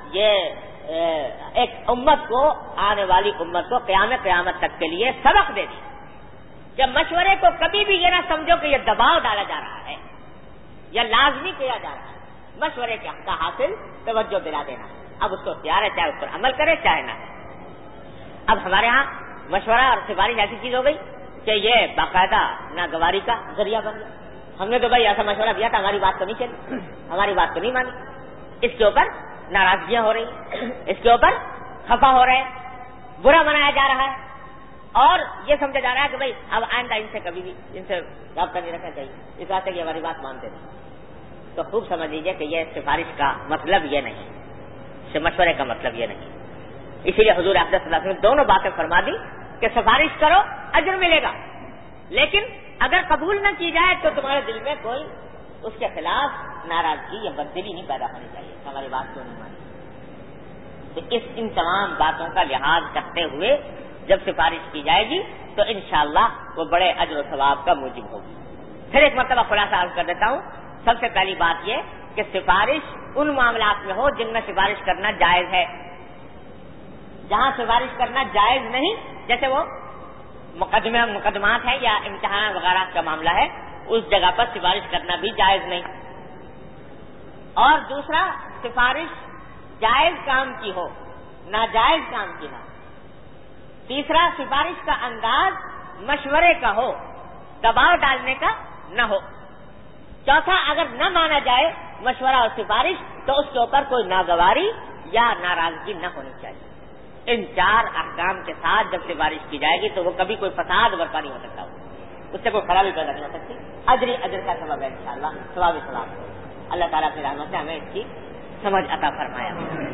یہ ایک امت کو, آنے والی امت کو قیامت تک کے لیے سبق دے دی کہ مشورے کو کبھی بھی یہ نہ سمجھو کہ یہ دباؤ ڈالا جا رہا ہے یا لازمی کیا جا رہا ہے. مشورے کے حق کا حاصل توجہ دلا دینا, اب اس کو اختیار ہے, چاہے اس پر عمل کرے چاہے نہ. اب ہمارے ہاں مشورہ اور سفارش ایسی چیز ہو گئی کہ یہ باقاعدہ ناگواری کا ذریعہ بن گیا. ہم نے تو بھائی ایسا مشورہ دیا تھا, ہماری بات تو نہیں چلی, ہماری بات تو نہیں مانی, اس کے اوپر ناراضگیاں ہو رہی ہیں, اس کے اوپر خفا ہو رہے ہیں, برا منایا جا رہا ہے, اور یہ سمجھا جا رہا ہے کہ بھائی اب آئندہ ان سے کبھی بھی ان سے رابطہ نہیں رکھنا چاہیے, اس واسطے کہ ہماری بات مانتے نہیں. تو خوب سمجھ لیجیے کہ یہ سفارش کا مطلب یہ نہیں, مشورے کا مطلب یہ نہیں. اسی لیے حضور اقدس صلی اللہ علیہ وسلم نے دونوں باتیں فرما دی کہ سفارش کرو اجر ملے گا, لیکن اگر قبول نہ کی جائے تو تمہارے دل میں کوئی اس کے خلاف ناراضگی یا بددلی نہیں پیدا ہونی چاہیے، ہماری بات کیوں نہیں مانی۔ تو ان تمام باتوں کا لحاظ کرتے ہوئے جب سفارش کی جائے گی تو انشاءاللہ وہ بڑے اجر و ثواب کا موجب ہوگی۔ پھر ایک مرتبہ خلاصہ عرض کر دیتا ہوں۔ سب سے پہلی بات یہ کہ سفارش ان معاملات میں ہو جن میں سفارش کرنا جائز ہے۔ جہاں سفارش کرنا جائز نہیں، جیسے وہ مقدمات ہیں یا امتحان وغیرہ کا معاملہ ہے، اس جگہ پر سفارش کرنا بھی جائز نہیں۔ اور دوسرا، سفارش جائز کام کی ہو، ناجائز کام کی نہ ہو۔ تیسرا، سفارش کا انداز مشورے کا ہو، دباؤ ڈالنے کا نہ ہو۔ چوتھا، اگر نہ مانا جائے مشورہ اور سفارش تو اس کے اوپر کوئی ناگواری یا ناراضگی نہ ہونی چاہیے۔ ان چار احکام کے ساتھ جب سفارش کی جائے گی تو وہ کبھی کوئی فساد برپا نہیں ہو سکتا، اس سے کوئی خرابی پیدا نہیں ہو سکتی، اجر کا سبب ہے انشاءاللہ، ثواب اللہ تعالیٰ کی رحمت سے ہمیں اس کی سمجھ عطا فرمایا۔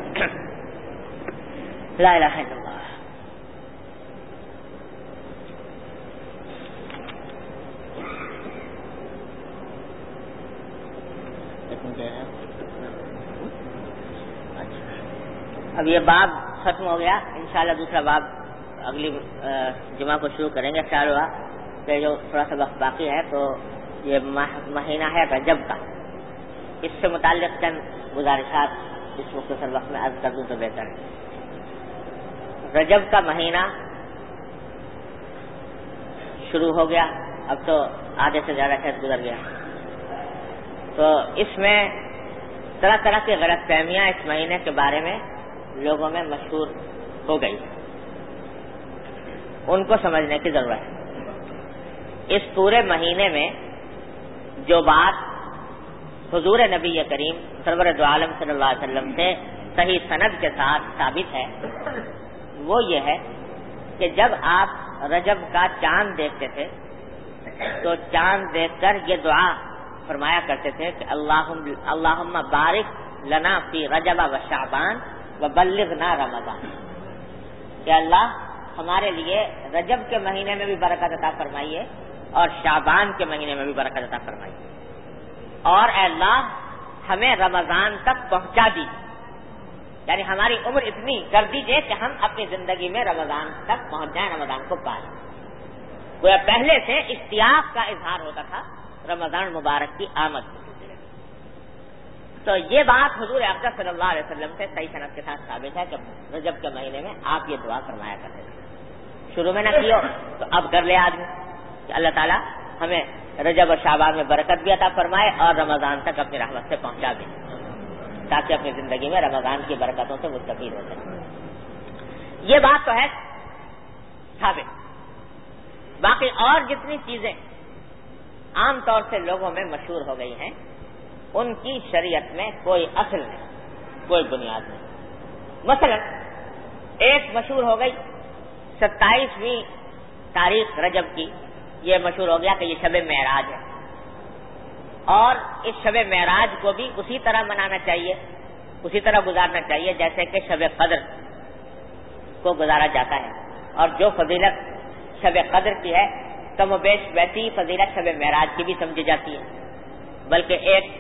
لا الہ الا اللہ۔ اب یہ باب ختم ہو گیا، انشاءاللہ دوسرا باب اگلی جمعہ کو شروع کریں گے۔ خیال ہوا کہ جو تھوڑا سا وقت باقی ہے تو یہ مہینہ ہے رجب کا، اس سے متعلق چند گزارشات اس مختصر وقت میں عرض کر دوں تو بہتر ہے۔ رجب کا مہینہ شروع ہو گیا، اب تو آدھے سے زیادہ خیر گزر گیا، تو اس میں طرح طرح کی غلط فہمیاں اس مہینے کے بارے میں لوگوں میں مشہور ہو گئی، ان کو سمجھنے کی ضرورت ہے۔ اس پورے مہینے میں جو بات حضور نبی کریم سرور دو عالم صلی اللہ علیہ وسلم سے صحیح سند کے ساتھ ثابت ہے وہ یہ ہے کہ جب آپ رجب کا چاند دیکھتے تھے تو چاند دیکھ کر یہ دعا فرمایا کرتے تھے کہ اللہم بارک لنا فی رجب و شعبان وبلغنا رمضان، کہ اللہ ہمارے لیے رجب کے مہینے میں بھی برکت عطا فرمائیے اور شعبان کے مہینے میں بھی برکت عطا فرمائیے، اور اے اللہ ہمیں رمضان تک پہنچا دیجیے، یعنی ہماری عمر اتنی کر دیجیے کہ ہم اپنی زندگی میں رمضان تک پہنچ جائیں، رمضان کو پائیں۔ گویا پہلے سے اشتیاق کا اظہار ہوتا تھا رمضان مبارک کی آمد کے سلسلے میں۔ تو یہ بات حضور اقدس صلی اللہ علیہ وسلم سے صحیح سند کے ساتھ ثابت ہے کہ رجب کے مہینے میں آپ یہ دعا فرمایا کرتے تھے۔ شروع میں نہ کیو تو اب کر لے آدمی کہ اللہ تعالیٰ ہمیں رجب اور شعبان میں برکت بھی عطا فرمائے اور رمضان تک اپنی رحمت سے پہنچا دے، تاکہ اپنی زندگی میں رمضان کی برکتوں سے مستفید ہو سکے۔ یہ بات تو ہے ثابت۔ باقی اور جتنی چیزیں عام طور سے لوگوں میں مشہور ہو گئی ہیں ان کی شریعت میں کوئی اصل نہیں، کوئی بنیاد نہیں۔ مثلا ایک مشہور ہو گئی 27ویں تاریخ رجب کی، یہ مشہور ہو گیا کہ یہ شب معراج ہے، اور اس شب معراج کو بھی اسی طرح منانا چاہیے، اسی طرح گزارنا چاہیے جیسے کہ شب قدر کو گزارا جاتا ہے، اور جو فضیلت شب قدر کی ہے کم و بیش ویسی فضیلت شب معراج کی بھی سمجھی جاتی ہے، بلکہ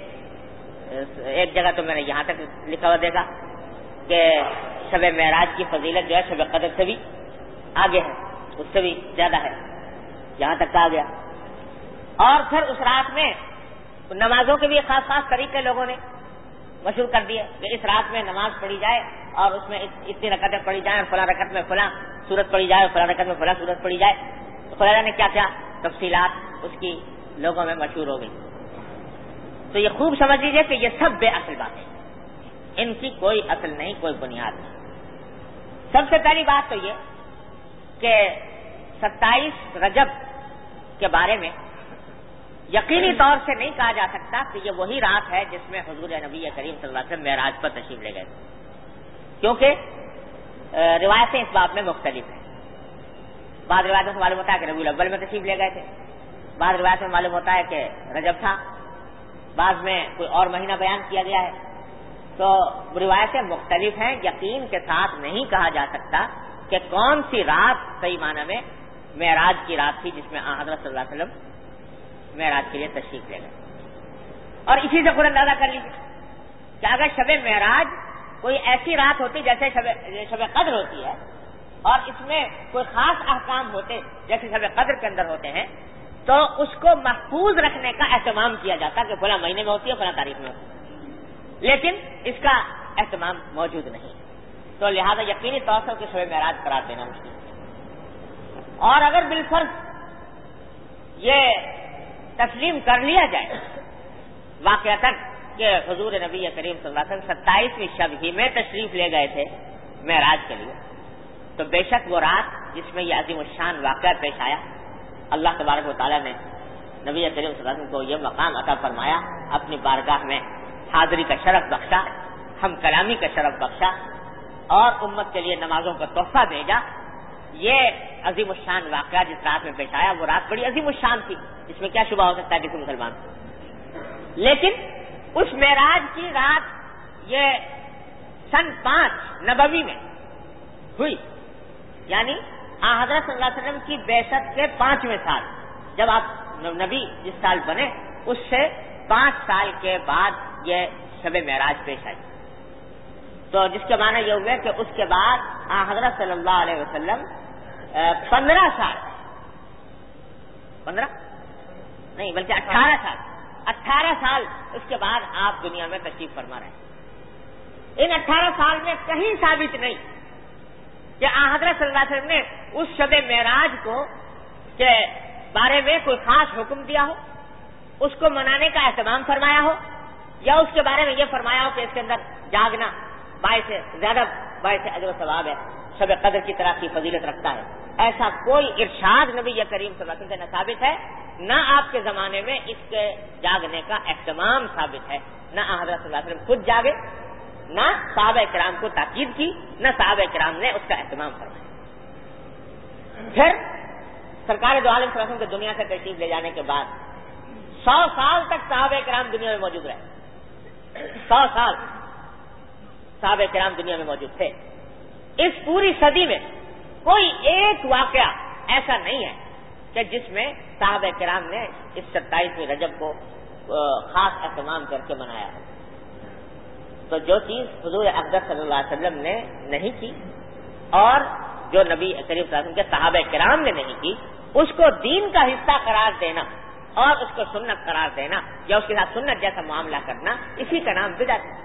ایک جگہ تو میں نے یہاں تک لکھا ہوا دیکھا کہ شب معراج کی فضیلت جو ہے شب قدر سے بھی آگے ہے، اس سے بھی زیادہ ہے، یہاں تک کہا گیا۔ اور پھر اس رات میں نمازوں کے بھی خاص خاص طریقے لوگوں نے مشہور کر دیے کہ اس رات میں نماز پڑھی جائے اور اس میں اتنی رکعتیں پڑھی جائیں اور فلاں رکعت میں فلاں سورت پڑھی جائے اور فلاں رکعت میں فلاں سورت پڑھی جائے، خدا نے کیا کیا تفصیلات اس کی لوگوں میں مشہور ہو گئی۔ تو یہ خوب سمجھ لیجیے کہ یہ سب بے اصل باتیں، ان کی کوئی اصل نہیں، کوئی بنیاد نہیں۔ سب سے پہلی بات تو یہ کہ 27 رجب کے بارے میں یقینی طور سے نہیں کہا جا سکتا کہ یہ وہی رات ہے جس میں حضور نبی کریم صلی اللہ علیہ وسلم معراج پر تشریف لے گئے تھے، کیونکہ روایتیں اس بات میں مختلف ہیں۔ بعض روایتوں سے معلوم ہوتا ہے کہ ربیع الاول میں تشریف لے گئے تھے، بعض روایتوں میں معلوم ہوتا ہے کہ رجب تھا، بعض میں کوئی اور مہینہ بیان کیا گیا ہے، تو روایتیں مختلف ہیں۔ یقین کے ساتھ نہیں کہا جا سکتا کہ کون سی رات صحیح معنی میں معراج کی رات تھی جس میں حضرت صلی اللہ علیہ وسلم معراج کے لیے تشریف لے گئے۔ اور اسی سے خود اندازہ کر لیجیے کہ اگر شب معراج کوئی ایسی رات ہوتی جیسے شب قدر ہوتی ہے اور اس میں کوئی خاص احکام ہوتے جیسے شب قدر کے اندر ہوتے ہیں تو اس کو محفوظ رکھنے کا اہتمام کیا جاتا کہ فلاں مہینے میں ہوتی ہے فلاں تاریخ میں ہوتی ہے، لیکن اس کا اہتمام موجود نہیں، تو لہذا یقینی طور سے شب معراج قرار دینا مشکل ہے۔ اور اگر بالفرض یہ تسلیم کر لیا جائے واقعتاً کہ حضور نبی کریم صلی اللہ علیہ وسلم 27ویں شب ہی میں تشریف لے گئے تھے معراج کے لیے، تو بے شک وہ رات جس میں یہ عظیم الشان واقعہ پیش آیا، اللہ تبارک و تعالیٰ نے نبی کریم صلی اللہ علیہ وسلم کو یہ مقام عطا فرمایا، اپنی بارگاہ میں حاضری کا شرف بخشا، ہم کلامی کا شرف بخشا اور امت کے لیے نمازوں کا تحفہ بھیجا۔ یہ عظیم الشان واقعہ جس رات میں پیش آیا وہ رات بڑی عظیم الشان تھی، اس میں کیا شبہ ہو سکتا ہے کسی مسلمان کو۔ لیکن اس معراج کی رات یہ سن 5 نبوی میں ہوئی، یعنی حضرت صلی اللہ علیہ وسلم کی بعثت کے 5ویں سال، جب آپ نبی جس سال بنے اس سے 5 سال کے بعد یہ شب معراج پیش آئی، تو جس کے معنی یہ ہوئے کہ اس کے بعد حضرت صلی اللہ علیہ وسلم 15 سال 15 نہیں بلکہ 18 سال اس کے بعد آپ دنیا میں تشریف فرما رہے ہیں۔ ان 18 سال میں کہیں ثابت نہیں کہ حضرت صلی اللہ علیہ وسلم نے اس شب معراج کو کے بارے میں کوئی خاص حکم دیا ہو، اس کو منانے کا اہتمام فرمایا ہو، یا اس کے بارے میں یہ فرمایا ہو کہ اس کے اندر جاگنا زیادہ باعث اجر و ثواب ہے، شب قدر کی طرح کی فضیلت رکھتا ہے۔ ایسا کوئی ارشاد نبی کریم صلی اللہ علیہ وسلم سے نہ ثابت ہے، نہ آپ کے زمانے میں اس کے جاگنے کا اہتمام ثابت ہے، نہ حضرت صلی اللہ علیہ وسلم خود جاگے، نہ صحابہ کرام کو تاکید کی، نہ صحابہ کرام نے اس کا اہتمام فرمایا۔ پھر سرکار دو عالم صلی اللہ علیہ وسلم کے دنیا سے تشریف لے جانے کے بعد 100 سال تک صحابہ کرام دنیا میں موجود رہے، 100 سال صحابہ کرام دنیا میں موجود تھے۔ اس پوری صدی میں کوئی ایک واقعہ ایسا نہیں ہے کہ جس میں صحابہ کرام نے اس 27ویں رجب کو خاص اہتمام کر کے منایا ہے۔ تو جو چیز حضور اقدس صلی اللہ علیہ وسلم نے نہیں کی اور جو نبی کریم صلی اللہ علیہ وسلم کے صحابہ کرام نے نہیں کی، اس کو دین کا حصہ قرار دینا اور اس کو سنت قرار دینا یا اس کے ساتھ سنت جیسا معاملہ کرنا، اسی کا نام بدعت ہے۔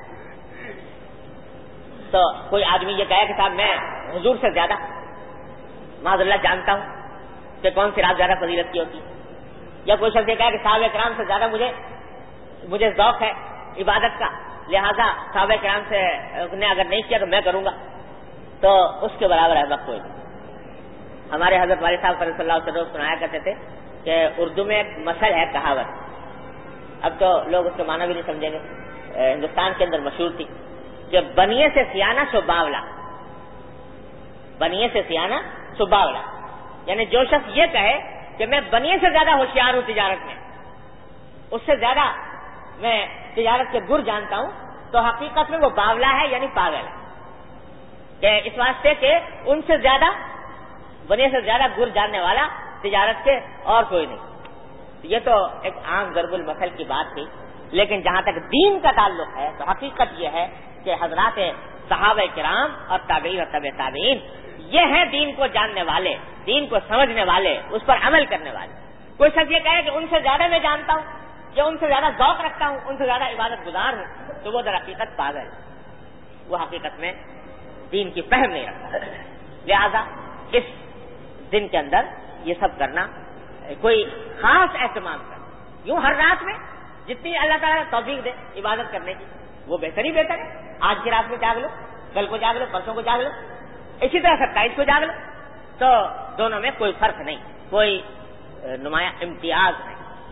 تو کوئی آدمی یہ کہے کہ صاحب میں حضور سے زیادہ معاذ اللہ جانتا ہوں کہ کون سی رات زیادہ فضیلت کی ہوتی، یا کوئی شخص یہ کہے کہ صحابہ کرام سے زیادہ مجھے ذوق ہے عبادت کا، لہذا صحابہ کرام سے نے اگر نہیں کیا تو میں کروں گا، تو اس کے برابر احمق کوئی نہیں۔ ہمارے حضرت والد صاحب صلی اللہ علیہ وسلم سنایا کرتے تھے کہ اردو میں ایک مثل ہے، کہاوت، اب تو لوگ اس کے معنی بھی نہیں سمجھیں گے، ہندوستان کے اندر مشہور تھی کہ بنیے سے سیانہ سو باولا، بنیے سے سیانہ سو باولا، یعنی جو شخص یہ کہے کہ میں بنیے سے زیادہ ہوشیار ہوں تجارت میں، اس سے زیادہ میں تجارت کے گر جانتا ہوں، تو حقیقت میں وہ باولا ہے یعنی پاگل ہے، کہ اس واسطے کہ ان سے زیادہ بنیے سے زیادہ گر جاننے والا تجارت کے اور کوئی نہیں۔ یہ تو ایک عام ضرب المثل کی بات تھی، لیکن جہاں تک دین کا تعلق ہے تو حقیقت یہ ہے کہ حضرات صحابہ کرام اور تابعین اور تبع تابعین یہ ہیں دین کو جاننے والے، دین کو سمجھنے والے، اس پر عمل کرنے والے۔ کوئی شخص یہ کہے کہ ان سے زیادہ میں جانتا ہوں یا ان سے زیادہ ذوق رکھتا ہوں، ان سے زیادہ عبادت گزار ہوں، تو وہ در حقیقت پاگل ہے، وہ حقیقت میں دین کی فہم نہیں رکھتا۔ لہذا اس دن کے اندر یہ سب کرنا، کوئی خاص اہتمام کرنا، یوں ہر رات میں جتنی اللہ تعالیٰ توفیق دے عبادت کرنے کی وہ بہتر ہی بہتر ہے۔ آج کی رات میں جاگ لو، کل کو جاگ لو، پرسوں کو جاگ لو، اسی طرح 27 کو جاگ لو، تو دونوں میں کوئی فرق نہیں، کوئی نمایاں امتیاز نہیں۔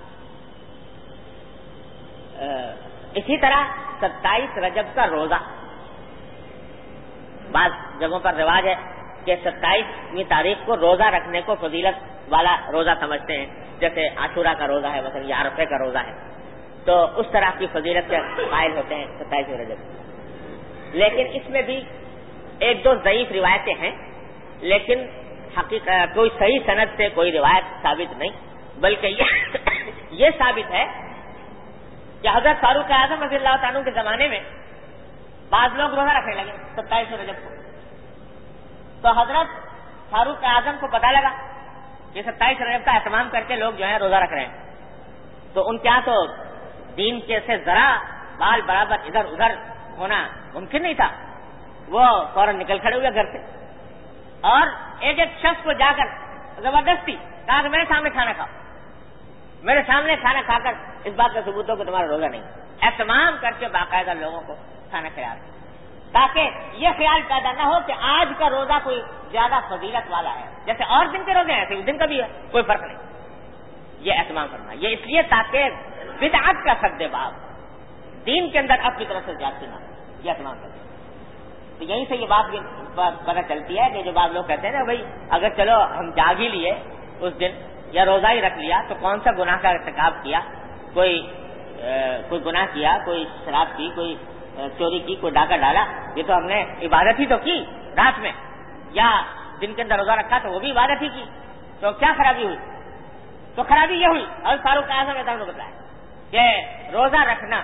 اسی طرح 27 رجب کا روزہ، بعض جگہوں پر رواج ہے کہ 27ویں تاریخ کو روزہ رکھنے کو فضیلت والا روزہ سمجھتے ہیں، جیسے عاشورہ کا روزہ ہے مثلا یا عرفے کا روزہ ہے، تو اس طرح کی فضیلت کے قائل ہوتے ہیں 27 رجب۔ لیکن اس میں بھی ایک دو ضعیف روایتیں ہیں، لیکن حقیقت کوئی صحیح سند سے کوئی روایت ثابت نہیں، بلکہ یہ ثابت ہے کہ حضرت فاروق اعظم رضی اللہ تعالیٰ کے زمانے میں بعض لوگ روزہ رکھنے لگے 27 رجب کو. تو حضرت فاروق اعظم کو پتا لگا کہ 27 رجب کا اہتمام کر کے لوگ جو ہے روزہ رکھ رہے ہیں, تو ان کیا تو دین کے سے ذرا بال برابر ادھر ادھر ہونا ممکن نہیں تھا. وہ فوراً نکل کھڑے ہوئے گھر سے اور ایک ایک شخص کو جا کر زبردستی کہا کہ میرے سامنے کھانا کھاؤ, میرے سامنے کھانا کھا کر اس بات کا ثبوت ہو کہ تمہارا روزہ نہیں. اہتمام کر کے باقاعدہ لوگوں کو کھانا کھلا تاکہ یہ خیال پیدا نہ ہو کہ آج کا روزہ کوئی زیادہ فضیلت والا ہے, جیسے اور دن کے روزے ہیں ایسے اس دن کا بھی ہے, کوئی فرق نہیں. یہ اہتمام کرنا یہ اس لیے تاکہ بدعت کا سد باب دین کے اندر اپنی طرف سے زیادتی نہ ہو, یہ اہتمام کرنا. تو یہیں سے یہ بات پتہ چلتی ہے کہ جو بعض لوگ کہتے ہیں نا بھائی اگر چلو ہم جاگ ہی لیے اس دن یا روزہ ہی رکھ لیا تو کون سا گناہ کا ارتکاب کیا, کوئی گناہ کیا, کوئی شراب پی, کوئی چوری کی, کوئی ڈاکہ ڈالا, یہ تو ہم نے عبادت ہی تو کی رات میں, یا دن کے اندر روزہ رکھا تو وہ بھی عبادت ہی کی, تو کیا خرابی ہوئی؟ تو خرابی یہ ہوئی اور فاروق اعظم نے بتایا کہ روزہ رکھنا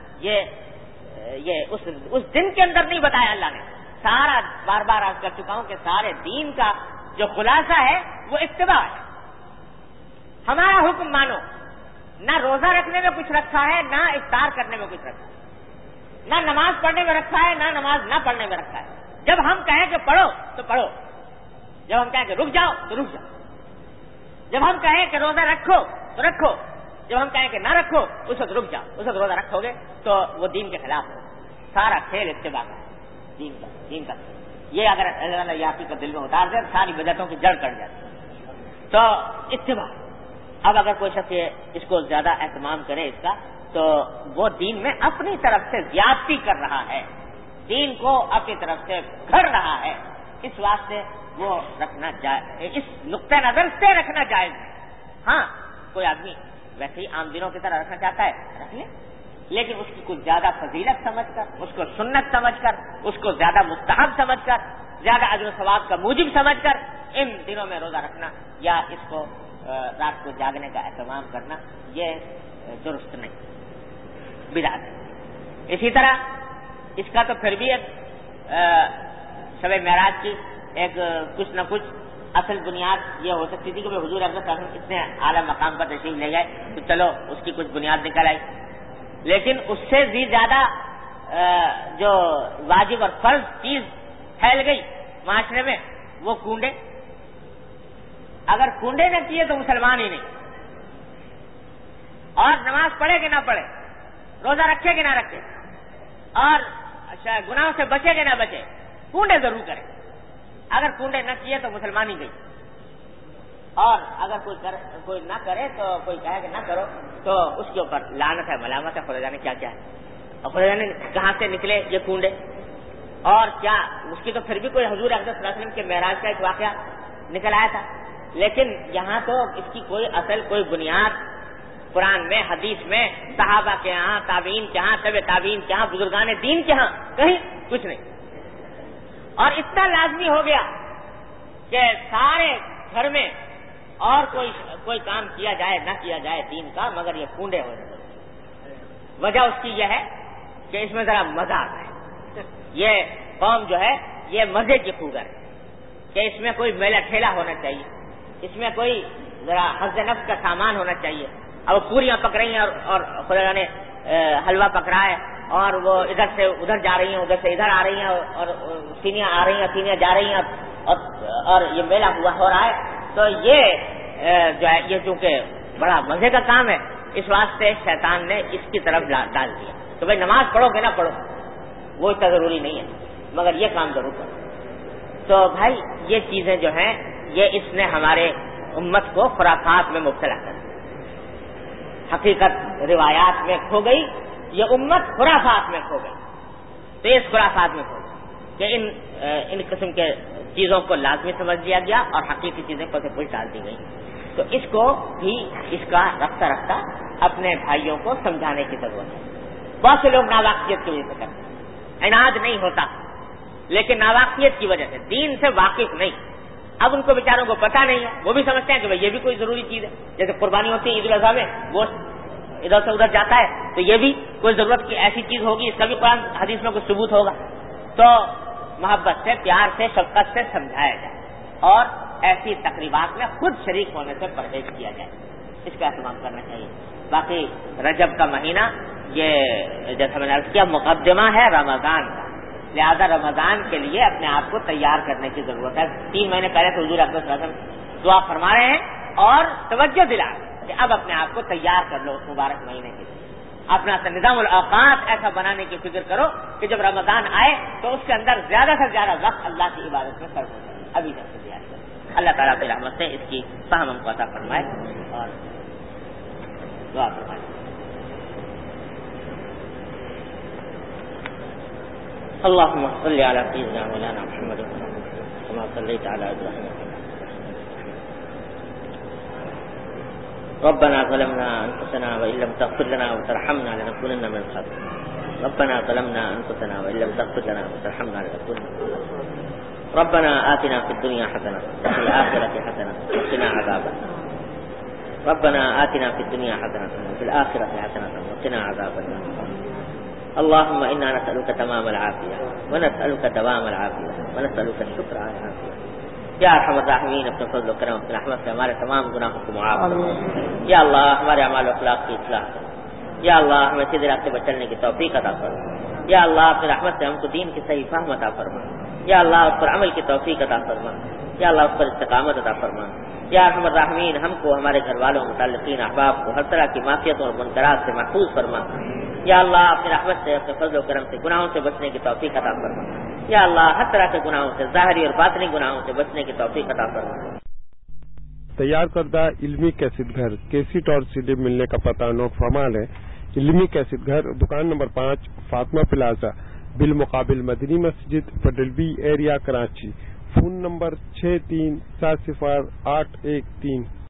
یہ اس دن کے اندر نہیں بتایا اللہ نے, سارا بار بار عرض کر چکا ہوں کہ سارے دین کا جو خلاصہ ہے وہ اتباع ہے. ہمارا حکم مانو, نہ روزہ رکھنے میں کچھ رکھا ہے, نہ افطار کرنے میں کچھ رکھا ہے, نہ نماز پڑھنے میں رکھا ہے, نہ نماز نہ پڑھنے میں رکھا ہے. جب ہم کہیں کہ پڑھو تو پڑھو, جب ہم کہیں کہ رک جاؤ تو رک جاؤ, جب ہم کہیں کہ روزہ رکھو تو رکھو, جب ہم کہیں کہ نہ رکھو اس وقت رک جاؤ. اس وقت روزہ رکھو گے تو وہ دین کے خلاف ہو. سارا کھیل اتباع کا دین کا. یہ اگر اللہ یافی کا دل میں اتار دے ساری بدعتوں کی جڑ کٹ جاتی. تو اتباع. اب اگر کوئی شخص اس کو زیادہ اہتمام کرے اس کا, تو وہ دین میں اپنی طرف سے زیادتی کر رہا ہے, دین کو اپنی طرف سے گھڑ رہا ہے. اس واسطے وہ رکھنا اس نقطۂ نظر سے رکھنا جائز ہے. ہاں کوئی آدمی ویسے ہی عام دنوں کی طرح رکھنا چاہتا ہے رکھ لے, لیکن اس کی کچھ زیادہ فضیلت سمجھ کر, اس کو سنت سمجھ کر, اس کو زیادہ مستحب سمجھ کر, زیادہ اجر و ثواب کا موجب سمجھ کر ان دنوں میں روزہ رکھنا یا اس کو رات کو جاگنے کا اہتمام کرنا یہ درست نہیں, بدعت ہے. اسی طرح اس کا تو پھر بھی ایک شب معراج کی ایک کچھ نہ کچھ اصل بنیاد یہ ہو سکتی تھی کہ حضور اکرم صلی اللہ علیہ وسلم اتنے اعلیٰ مقام پر تشریف لے گئے تو چلو اس کی کچھ بنیاد نکل آئی. لیکن اس سے بھی زیادہ جو واجب اور فرض چیز پھیل گئی معاشرے میں وہ کنڈے. اگر کنڈے نہ کیے تو مسلمان ہی نہیں, اور نماز پڑھے کہ نہ پڑھے, روزہ رکھے کہ نہ رکھے, اور گناہوں سے بچے کہ نہ بچے, کنڈے ضرور کرے. اگر کنڈے نہ کیے تو مسلمان ہی گئی, اور اگر کوئی نہ کرے تو کوئی کہے کہ نہ کرو تو اس کے اوپر لعنت ہے, ملامت ہے, خدا جانے کیا کیا ہے, اور خدا جانے کہاں سے نکلے یہ کنڈے. اور کیا اس کی تو پھر بھی کوئی حضور اقدس صلی اللہ علیہ وسلم کے معراج کا ایک واقعہ نکل آیا تھا, لیکن یہاں تو اس کی کوئی اصل کوئی بنیاد قرآن میں, حدیث میں, صحابہ کے ہاں, تابعین کے ہاں, تبع تابعین کے ہاں, بزرگان دین کے ہاں کہیں کچھ نہیں. اور اتنا لازمی ہو گیا کہ سارے گھر میں اور کوئی کام کیا جائے نہ کیا جائے دین کا, مگر یہ کنڈے ہو جائے. وجہ اس کی یہ ہے کہ اس میں ذرا مزہ آتا ہے. یہ قوم جو ہے یہ مزے کی خوگر ہے کہ اس میں کوئی میلہ ٹھیلا ہونا چاہیے, اس میں کوئی ذرا حظ نفس کا سامان ہونا چاہیے. اب پوریاں پک رہی ہیں اور خدا نے حلوہ پک رہا ہے, اور وہ ادھر سے ادھر جا رہی ہیں, ادھر سے ادھر آ رہی ہیں, اور سینیاں آ رہی ہیں, سینیاں جا رہی ہیں, اور یہ میلہ ہو رہا ہے. تو یہ جو ہے یہ چونکہ بڑا مزے کا کام ہے, اس واسطے شیطان نے اس کی طرف ڈال دیا تو بھائی نماز پڑھو کہ نہ پڑھو وہ اتنا ضروری نہیں ہے, مگر یہ کام ضرور کرو. تو بھائی یہ چیزیں جو ہیں یہ اس نے ہمارے امت کو خرافات میں مبتلا کر دیا, حقیقت روایات میں کھو گئی, یہ امت خرافات میں کھو گئی. تو اس خرافات میں کھو گئی کہ ان قسم کے چیزوں کو لازمی سمجھ لیا گیا اور حقیقی چیزیں کو سے پوچھ ڈال دی گئی. تو اس کو بھی اس کا رفتہ رفتہ اپنے بھائیوں کو سمجھانے کی ضرورت ہے. بہت سے لوگ ناواقفیت کی وجہ سے کرتے ہیں, عناد نہیں ہوتا لیکن ناواقفیت کی وجہ سے, دین سے واقف نہیں. اب ان کو بیچاروں کو پتہ نہیں ہے, وہ بھی سمجھتے ہیں کہ بھائی یہ بھی کوئی ضروری چیز ہے, جیسے قربانی ہوتی ہے عید الاضحیٰ میں گوشت ادھر سے ادھر جاتا ہے تو یہ بھی کوئی ضرورت کی ایسی چیز ہوگی، اس کا بھی قرآن حدیث میں کوئی ثبوت ہوگا، تو محبت سے، پیار سے، شفقت سے سمجھایا جائے اور ایسی تقریبات میں خود شریک ہونے سے پرہیز کیا جائے، اس کا اہتمام کرنا چاہیے۔ باقی رجب کا مہینہ یہ جیسا میں نے عرض کیا مقدمہ ہے رمضان کا، لہذا رمضان کے لیے اپنے آپ کو تیار کرنے کی ضرورت ہے۔ 3 مہینے پہلے تو حضور اکرم صلی اللہ علیہ وسلم دعا فرما رہے ہیں اور توجہ دلا کہ اب اپنے آپ کو تیار کر لو اس مبارک مہینے کے لیے، اپنا نظام الاوقات ایسا بنانے کی فکر کرو کہ جب رمضان آئے تو اس کے اندر زیادہ سے زیادہ وقت اللہ کی عبادت میں صرف ہو جائے، ابھی تک سے تیار کرو۔ اللہ تعالیٰ کی رحمت سے اس کی فہم ہم کو عطا فرمائے اور دعا فرمائے۔ اللهم صل على سيدنا مولانا محمد كما صليت على ابراهيم ربنا ظلمنا انفسنا وان لم تغفر لنا وترحمنا لنكونن من الخاسرين ربنا ظلمنا انفسنا وان لم تغفر لنا وترحمنا لنكونن من الخاسرين ربنا آتنا في الدنيا حسنة وفي الآخرة حسنة وقنا عذاب النار ربنا آتنا في الدنيا حسنة وفي الآخرة حسنة وقنا عذاب النار اللهم إنا نسألك تمام العافية ونسألك دوام العافية ونسألك الشكر على العافية یا ارحم الراحمین اپنے فضل و کرم اپنے رحمت سے ہمارے تمام گناہوں کو معاف کرو، یا اللہ ہمارے اعمال و اخلاق کی اصلاح کرو، یا اللہ ہمیں سیدھے راستے پر چلنے کی توفیق عطا فرما، یا اللہ اپنی رحمت سے ہم کو دین کی صحیح فہم عطا فرما، یا اللہ اس پر عمل کی توفیق عطا فرما، یا اللہ اس پر استقامت عطا فرما، یا ارحم الراحمین ہم کو ہمارے گھر والوں متعلقین احباب کو ہر طرح کی معصیتوں اور منکرات سے محفوظ فرما، یا اللہ اپنی رحمت سے اپنے فضل و کرم سے گناہوں سے بچنے کی توفیق عطا فرما، یا اللہ ہر طرح کے گناہوں سے، ظاہری اور باطنی گناہوں سے بچنے کی توفیق عطا فرما۔ تیار کردہ علمی کیسٹ گھر، کیسٹ اور CD ملنے کا پتہ نوٹ فرما لیں۔ علمی کیسٹ گھر، دکان نمبر 5 فاطمہ پلازا، بالمقابل مدنی مسجد، پڈلبی ایریا، کراچی۔ Phone number 6370 813